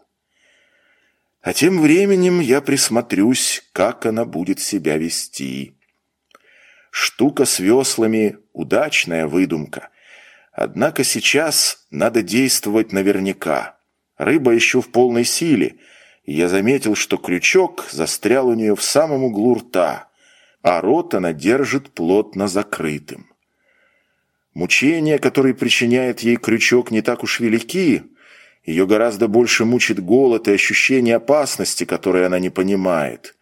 А тем временем я присмотрюсь, как она будет себя вести. Штука с веслами – удачная выдумка. Однако сейчас надо действовать наверняка. Рыба еще в полной силе, и я заметил, что крючок застрял у нее в самом углу рта, а рот она держит плотно закрытым. Мучения, которые причиняет ей крючок, не так уж велики. Ее гораздо больше мучит голод и ощущение опасности, которое она не понимает.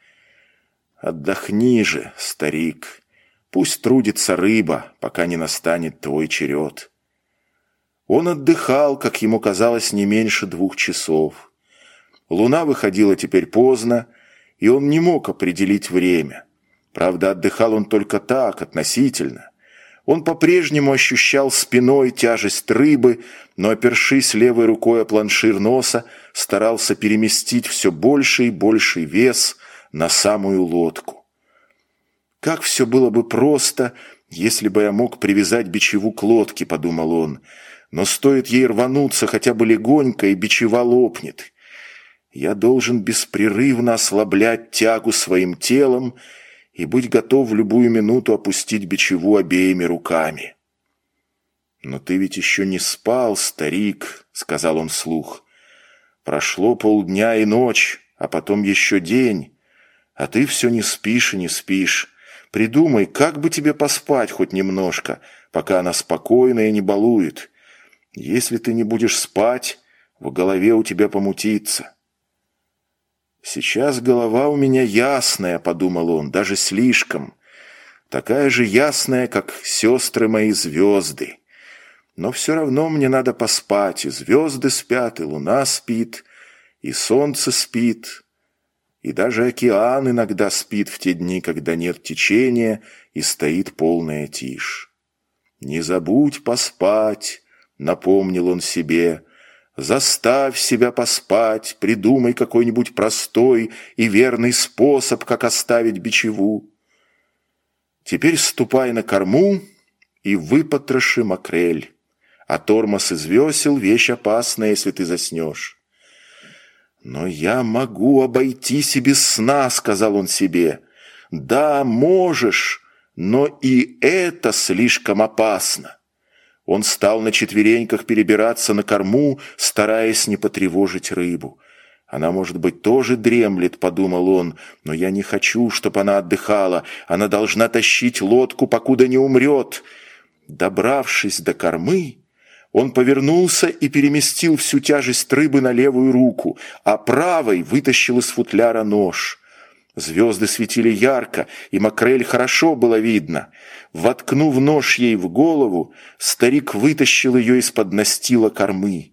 Отдохни же, старик. Пусть трудится рыба, пока не настанет твой черед. Он отдыхал, как ему казалось, не меньше двух часов. Луна выходила теперь поздно, и он не мог определить время. Правда, отдыхал он только так, относительно. Он по-прежнему ощущал спиной тяжесть рыбы, но, опершись левой рукой о планшир носа, старался переместить все больше и больший вес на самую лодку. «Как все было бы просто, если бы я мог привязать бичеву к лодке», — подумал он, «но стоит ей рвануться хотя бы легонько, и бичева лопнет. Я должен беспрерывно ослаблять тягу своим телом и быть готов в любую минуту опустить бичеву обеими руками». «Но ты ведь еще не спал, старик», — сказал он вслух. «Прошло полдня и ночь, а потом еще день, а ты все не спишь и не спишь. Придумай, как бы тебе поспать хоть немножко, пока она спокойна и не балует. Если ты не будешь спать, в голове у тебя помутится». «Сейчас голова у меня ясная», — подумал он, — «даже слишком. Такая же ясная, как сестры мои звезды. Но все равно мне надо поспать, и звезды спят, и луна спит, и солнце спит, и даже океан иногда спит в те дни, когда нет течения и стоит полная тишь. Не забудь поспать», — напомнил он себе, — «заставь себя поспать, придумай какой-нибудь простой и верный способ, как оставить бичеву. Теперь ступай на корму и выпотроши макрель, а тормоз из весел — вещь опасная, если ты заснешь». «Но я могу обойтись и без сна», — сказал он себе. «Да, можешь, но и это слишком опасно». Он стал на четвереньках перебираться на корму, стараясь не потревожить рыбу. «Она, может быть, тоже дремлет», — подумал он, — «но я не хочу, чтобы она отдыхала. Она должна тащить лодку, покуда не умрет». Добравшись до кормы, он повернулся и переместил всю тяжесть рыбы на левую руку, а правой вытащил из футляра нож. Звезды светили ярко, и макрель хорошо было видно. Воткнув нож ей в голову, старик вытащил ее из-под настила кормы.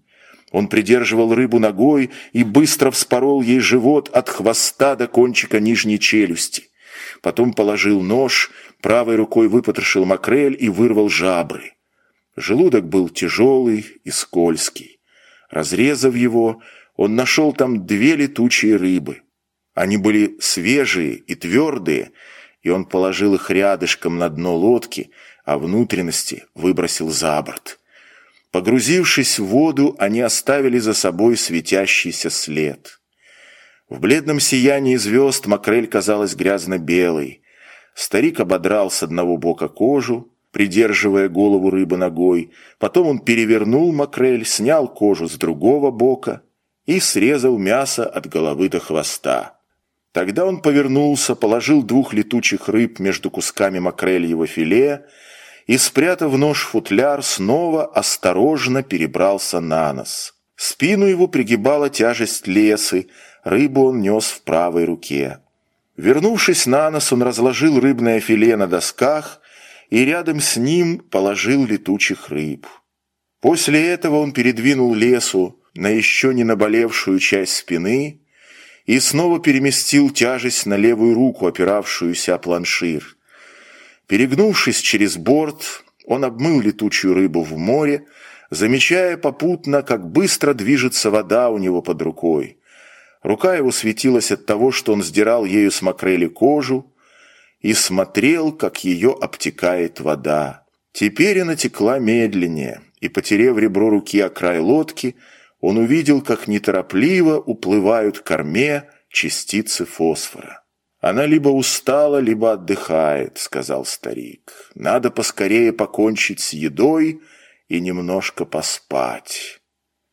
Он придерживал рыбу ногой и быстро вспорол ей живот от хвоста до кончика нижней челюсти. Потом положил нож, правой рукой выпотрошил макрель и вырвал жабры. Желудок был тяжелый и скользкий. Разрезав его, он нашел там две летучие рыбы. Они были свежие и твердые, и он положил их рядышком на дно лодки, а внутренности выбросил за борт. Погрузившись в воду, они оставили за собой светящийся след. В бледном сиянии звезд макрель казалась грязно-белой. Старик ободрал с одного бока кожу, придерживая голову рыбы ногой. Потом он перевернул макрель, снял кожу с другого бока и срезал мясо от головы до хвоста. Тогда он повернулся, положил двух летучих рыб между кусками макрельего филе и, спрятав нож в футляр, снова осторожно перебрался на нос. Спину его пригибала тяжесть лесы, рыбу он нес в правой руке. Вернувшись на нос, он разложил рыбное филе на досках и рядом с ним положил летучих рыб. После этого он передвинул лесу на еще не наболевшую часть спины и снова переместил тяжесть на левую руку, опиравшуюся о планшир. Перегнувшись через борт, он обмыл летучую рыбу в море, замечая попутно, как быстро движется вода у него под рукой. Рука его светилась от того, что он сдирал ею с макрели кожу и смотрел, как ее обтекает вода. Теперь она текла медленнее, и, потерев ребро руки о край лодки, он увидел, как неторопливо уплывают к корме частицы фосфора. «Она либо устала, либо отдыхает», — сказал старик. «Надо поскорее покончить с едой и немножко поспать».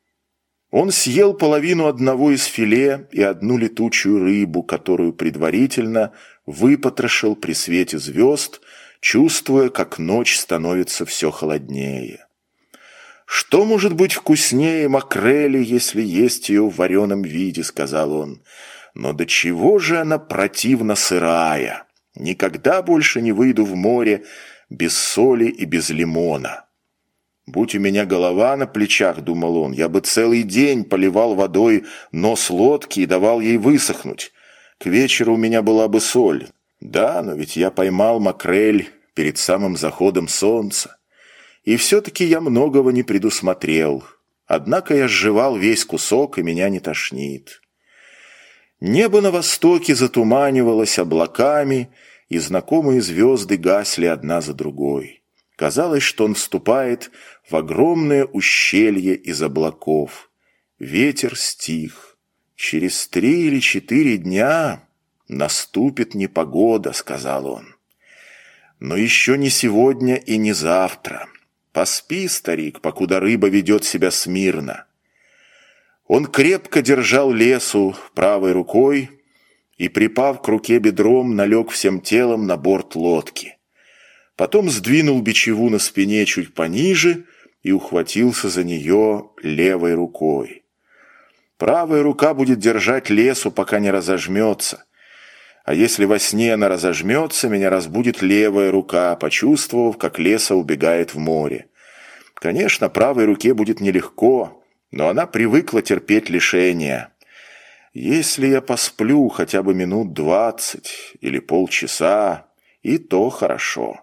Он съел половину одного из филе и одну летучую рыбу, которую предварительно выпотрошил при свете звезд, чувствуя, как ночь становится все холоднее. «Что может быть вкуснее макрели, если есть ее в вареном виде?» — сказал он. «Но до чего же она противно сырая! Никогда больше не выйду в море без соли и без лимона». «Будь у меня голова на плечах, — думал он, — я бы целый день поливал водой нос лодки и давал ей высохнуть. К вечеру у меня была бы соль. Да, но ведь я поймал макрель перед самым заходом солнца. И все-таки я многого не предусмотрел. Однако я сживал весь кусок, и меня не тошнит». Небо на востоке затуманивалось облаками, и знакомые звезды гасли одна за другой. Казалось, что он вступает в огромное ущелье из облаков. Ветер стих. «Через три или четыре дня наступит непогода», — сказал он. «Но еще не сегодня и не завтра. Поспи, старик, покуда рыба ведет себя смирно». Он крепко держал лесу правой рукой и, припав к руке бедром, налег всем телом на борт лодки. Потом сдвинул бичеву на спине чуть пониже и ухватился за нее левой рукой. Правая рука будет держать лесу, пока не разожмется. А если во сне она разожмется, меня разбудит левая рука, почувствовав, как леса убегает в море. Конечно, правой руке будет нелегко, но она привыкла терпеть лишения. Если я посплю хотя бы минут двадцать или полчаса, и то хорошо.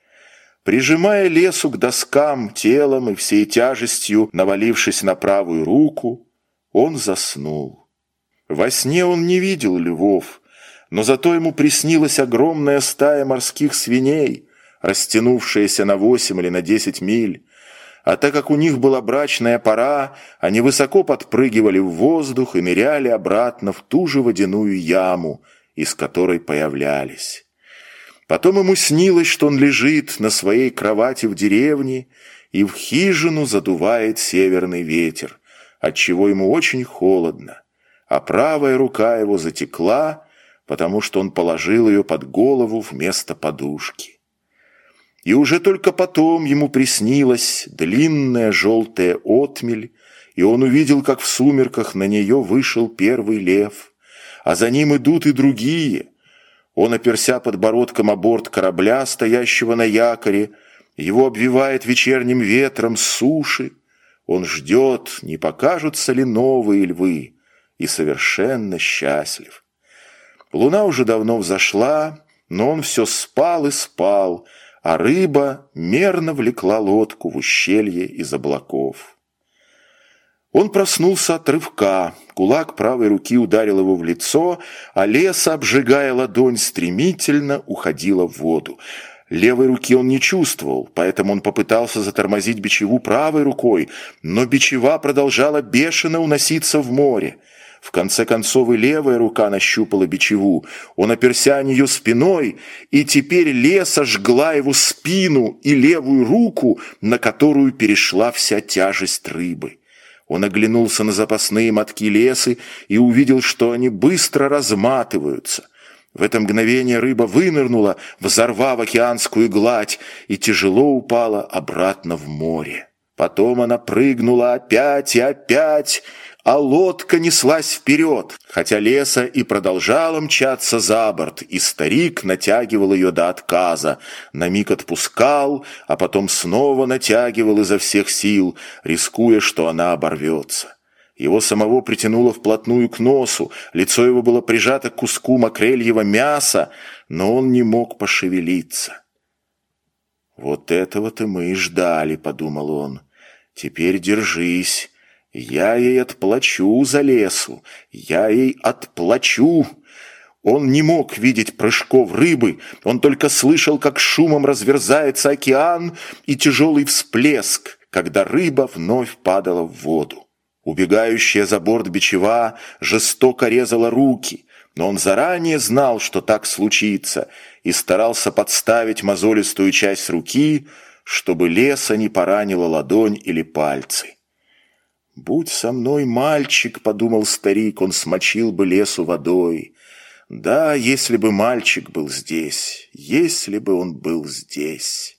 Прижимая лесу к доскам телом и всей тяжестью, навалившись на правую руку, он заснул. Во сне он не видел львов, но зато ему приснилась огромная стая морских свиней, растянувшаяся на восемь или на десять миль. А так как у них была брачная пора, они высоко подпрыгивали в воздух и ныряли обратно в ту же водяную яму, из которой появлялись. Потом ему снилось, что он лежит на своей кровати в деревне, и в хижину задувает северный ветер, отчего ему очень холодно, а правая рука его затекла, потому что он положил ее под голову вместо подушки. И уже только потом ему приснилась длинная желтая отмель, и он увидел, как в сумерках на нее вышел первый лев, а за ним идут и другие. Он, оперся подбородком о борт корабля, стоящего на якоре, его обвивает вечерним ветром с суши. Он ждет, не покажутся ли новые львы, и совершенно счастлив. Луна уже давно взошла, но он все спал и спал, а рыба мерно влекла лодку в ущелье из облаков. Он проснулся от рывка, кулак правой руки ударил его в лицо, а леса, обжигая ладонь, стремительно уходила в воду. Левой руки он не чувствовал, поэтому он попытался затормозить бичеву правой рукой, но бичева продолжала бешено уноситься в море. В конце концов и левая рука нащупала бичеву. Он оперся о нее спиной, и теперь леса жгла его спину и левую руку, на которую перешла вся тяжесть рыбы. Он оглянулся на запасные мотки лесы и увидел, что они быстро разматываются. В это мгновение рыба вынырнула, взорвав океанскую гладь, и тяжело упала обратно в море. Потом она прыгнула опять и опять, а лодка неслась вперед, хотя леса и продолжала мчаться за борт, и старик натягивал ее до отказа, на миг отпускал, а потом снова натягивал изо всех сил, рискуя, что она оборвется. Его самого притянуло вплотную к носу, лицо его было прижато к куску макрельего мяса, но он не мог пошевелиться. «Вот этого-то мы и ждали», — подумал он. «Теперь держись, я ей отплачу за лесу, я ей отплачу». Он не мог видеть прыжков рыбы, он только слышал, как шумом разверзается океан и тяжелый всплеск, когда рыба вновь падала в воду. Убегающая за борт бичева жестоко резала руки, но он заранее знал, что так случится, и старался подставить мозолистую часть руки, чтобы леса не поранила ладонь или пальцы. «Будь со мной мальчик», — подумал старик, — «он смочил бы лесу водой. Да, если бы мальчик был здесь, если бы он был здесь».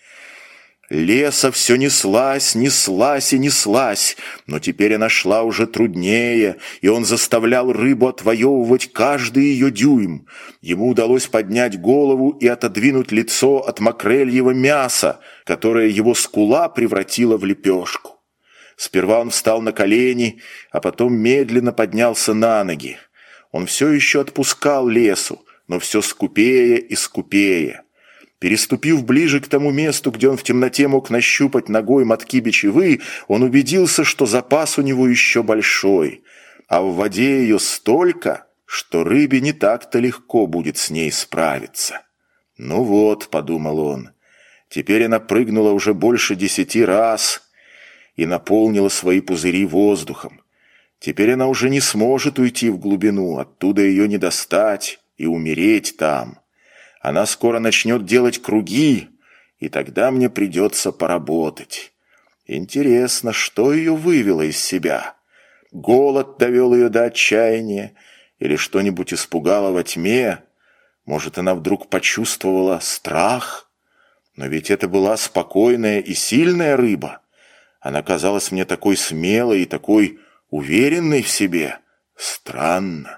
Леса все неслась, неслась и неслась, но теперь она шла уже труднее, и он заставлял рыбу отвоевывать каждый ее дюйм. Ему удалось поднять голову и отодвинуть лицо от макрельего мяса, которое его скула превратила в лепешку. Сперва он встал на колени, а потом медленно поднялся на ноги. Он все еще отпускал лесу, но все скупее и скупее. Переступив ближе к тому месту, где он в темноте мог нащупать ногой мотки бичевы, он убедился, что запас у него еще большой, а в воде ее столько, что рыбе не так-то легко будет с ней справиться. «Ну вот», — подумал он, — «теперь она прыгнула уже больше десяти раз и наполнила свои пузыри воздухом. Теперь она уже не сможет уйти в глубину, оттуда ее не достать и умереть там. Она скоро начнет делать круги, и тогда мне придется поработать. Интересно, что ее вывело из себя? Голод довел ее до отчаяния? Или что-нибудь испугало во тьме? Может, она вдруг почувствовала страх? Но ведь это была спокойная и сильная рыба. Она казалась мне такой смелой и такой уверенной в себе. Странно.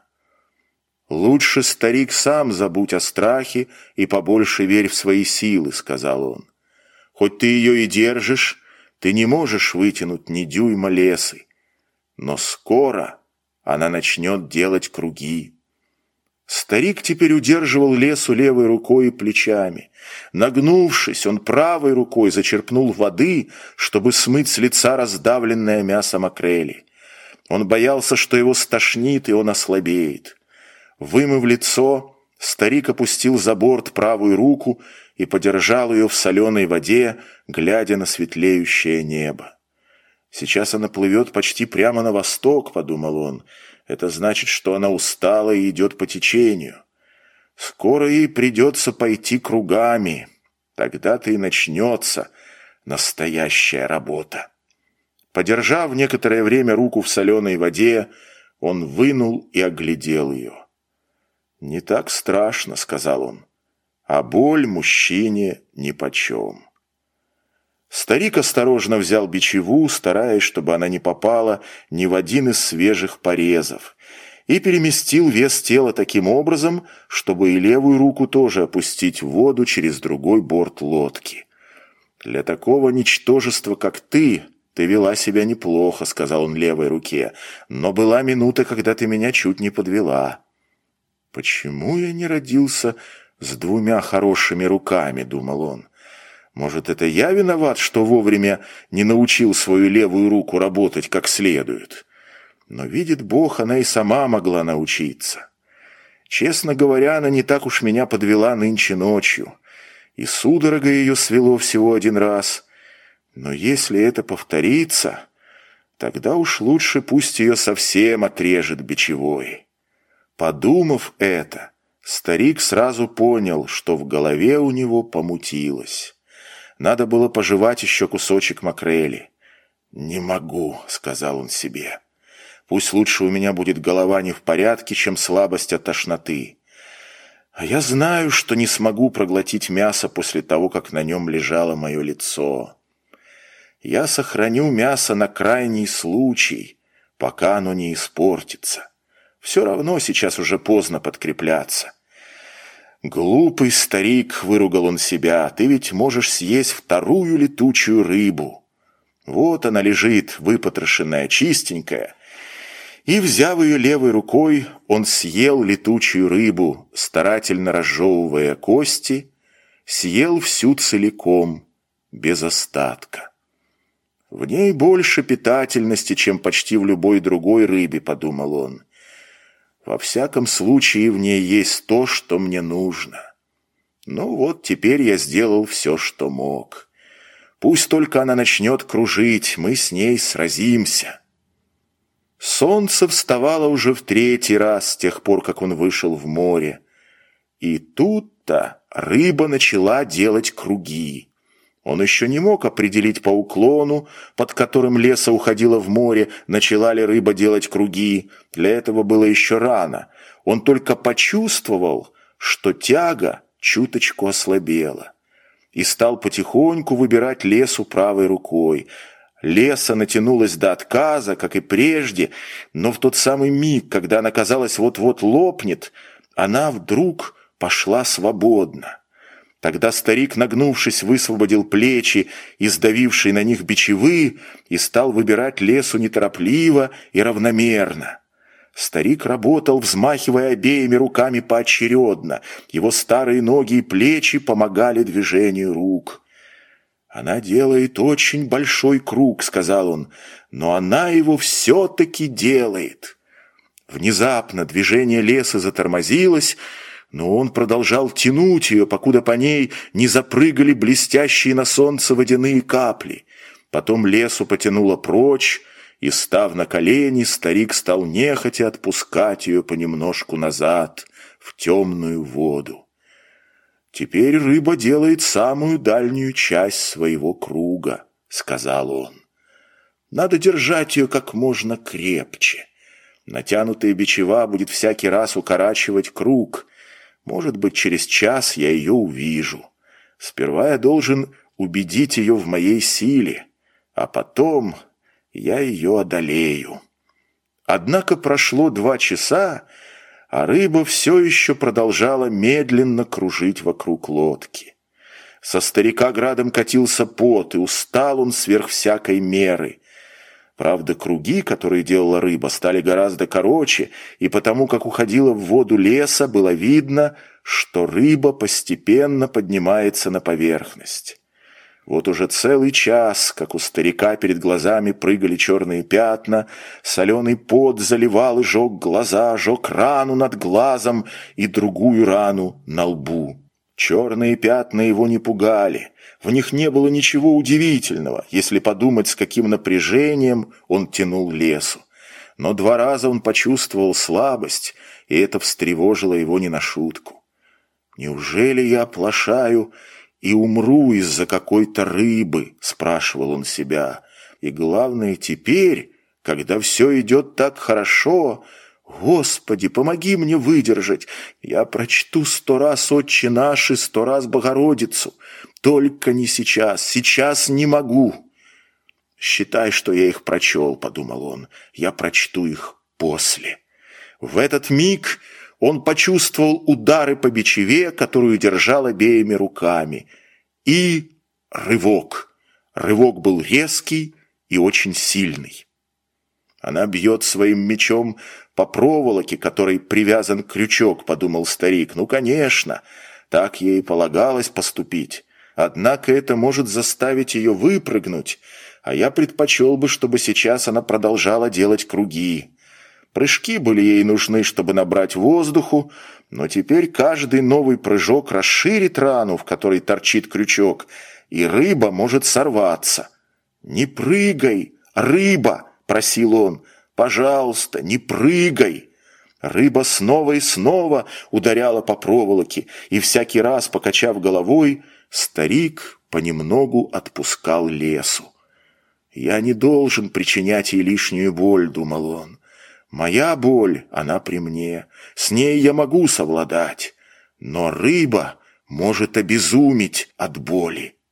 «Лучше, старик, сам забудь о страхе и побольше верь в свои силы», — сказал он. «Хоть ты ее и держишь, ты не можешь вытянуть ни дюйма лесы. Но скоро она начнет делать круги». Старик теперь удерживал лесу левой рукой и плечами. Нагнувшись, он правой рукой зачерпнул воды, чтобы смыть с лица раздавленное мясо макрели. Он боялся, что его стошнит, и он ослабеет. Вымыв лицо, старик опустил за борт правую руку и подержал ее в соленой воде, глядя на светлеющее небо. «Сейчас она плывет почти прямо на восток», — подумал он. «Это значит, что она устала и идет по течению. Скоро ей придется пойти кругами. Тогда-то и начнется настоящая работа». Подержав некоторое время руку в соленой воде, он вынул и оглядел ее. «Не так страшно», — сказал он, — «а боль мужчине нипочем». Старик осторожно взял бичеву, стараясь, чтобы она не попала ни в один из свежих порезов, и переместил вес тела таким образом, чтобы и левую руку тоже опустить в воду через другой борт лодки. «Для такого ничтожества, как ты, «Ты вела себя неплохо», — сказал он левой руке, «но была минута, когда ты меня чуть не подвела». «Почему я не родился с двумя хорошими руками?» — думал он. «Может, это я виноват, что вовремя не научил свою левую руку работать как следует? Но, видит Бог, она и сама могла научиться. Честно говоря, она не так уж меня подвела нынче ночью, и судорога ее свело всего один раз». Но если это повторится, тогда уж лучше пусть ее совсем отрежет бичевой. Подумав это, старик сразу понял, что в голове у него помутилось. Надо было пожевать еще кусочек макрели. «Не могу», — сказал он себе. «Пусть лучше у меня будет голова не в порядке, чем слабость от тошноты. А я знаю, что не смогу проглотить мясо после того, как на нем лежало мое лицо. Я сохраню мясо на крайний случай, пока оно не испортится. Все равно сейчас уже поздно подкрепляться». «Глупый старик», — выругал он себя, — «ты ведь можешь съесть вторую летучую рыбу. Вот она лежит, выпотрошенная, чистенькая». И, взяв ее левой рукой, он съел летучую рыбу, старательно разжевывая кости, съел всю целиком, без остатка. «В ней больше питательности, чем почти в любой другой рыбе», — подумал он. «Во всяком случае, в ней есть то, что мне нужно. Ну вот, теперь я сделал все, что мог. Пусть только она начнет кружить, мы с ней сразимся». Солнце вставало уже в третий раз с тех пор, как он вышел в море. И тут-то рыба начала делать круги. Он еще не мог определить по уклону, под которым леса уходила в море, начала ли рыба делать круги. Для этого было еще рано. Он только почувствовал, что тяга чуточку ослабела, и стал потихоньку выбирать лесу правой рукой. Леса натянулась до отказа, как и прежде, но в тот самый миг, когда она, казалось, вот-вот лопнет, она вдруг пошла свободно. Тогда старик, нагнувшись, высвободил плечи, издавившие на них бичевы, и стал выбирать лесу неторопливо и равномерно. Старик работал, взмахивая обеими руками поочередно. Его старые ноги и плечи помогали движению рук. «Она делает очень большой круг», — сказал он, — «но она его все-таки делает». Внезапно движение леса затормозилось, но он продолжал тянуть ее, покуда по ней не запрыгали блестящие на солнце водяные капли. Потом лесу потянуло прочь, и, став на колени, старик стал нехотя отпускать ее понемножку назад, в темную воду. «Теперь рыба делает самую дальнюю часть своего круга», — сказал он. «Надо держать ее как можно крепче. Натянутая бичева будет всякий раз укорачивать круг. Может быть, через час я ее увижу. Сперва я должен убедить ее в моей силе, а потом я ее одолею». Однако прошло два часа, а рыба все еще продолжала медленно кружить вокруг лодки. Со старика градом катился пот, и устал он сверх всякой меры. Правда, круги, которые делала рыба, стали гораздо короче, и потому, как уходила в воду леса, было видно, что рыба постепенно поднимается на поверхность. Вот уже целый час, как у старика перед глазами прыгали черные пятна, соленый пот заливал и жег глаза, жег рану над глазом и другую рану на лбу. Черные пятна его не пугали, в них не было ничего удивительного, если подумать, с каким напряжением он тянул лесу. Но два раза он почувствовал слабость, и это встревожило его не на шутку. «Неужели я оплошаю и умру из-за какой-то рыбы?» — спрашивал он себя. «И главное, теперь, когда все идет так хорошо, Господи, помоги мне выдержать. Я прочту сто раз Отче наш и сто раз Богородицу. Только не сейчас, сейчас не могу». «Считай, что я их прочел», — подумал он. «Я прочту их после». В этот миг он почувствовал удары по бичеве, которую держал обеими руками. И рывок. Рывок был резкий и очень сильный. Она бьет своим мечом по проволоке, которой привязан крючок, подумал старик. Ну, конечно, так ей полагалось поступить. Однако это может заставить ее выпрыгнуть, а я предпочел бы, чтобы сейчас она продолжала делать круги. Прыжки были ей нужны, чтобы набрать воздуху, но теперь каждый новый прыжок расширит рану, в которой торчит крючок, и рыба может сорваться. «Не прыгай, рыба!» — просил он. «Пожалуйста, не прыгай!» Рыба снова и снова ударяла по проволоке, и всякий раз, покачав головой, старик понемногу отпускал лесу. «Я не должен причинять ей лишнюю боль», — думал он. «Моя боль, она при мне, с ней я могу совладать, но рыба может обезуметь от боли».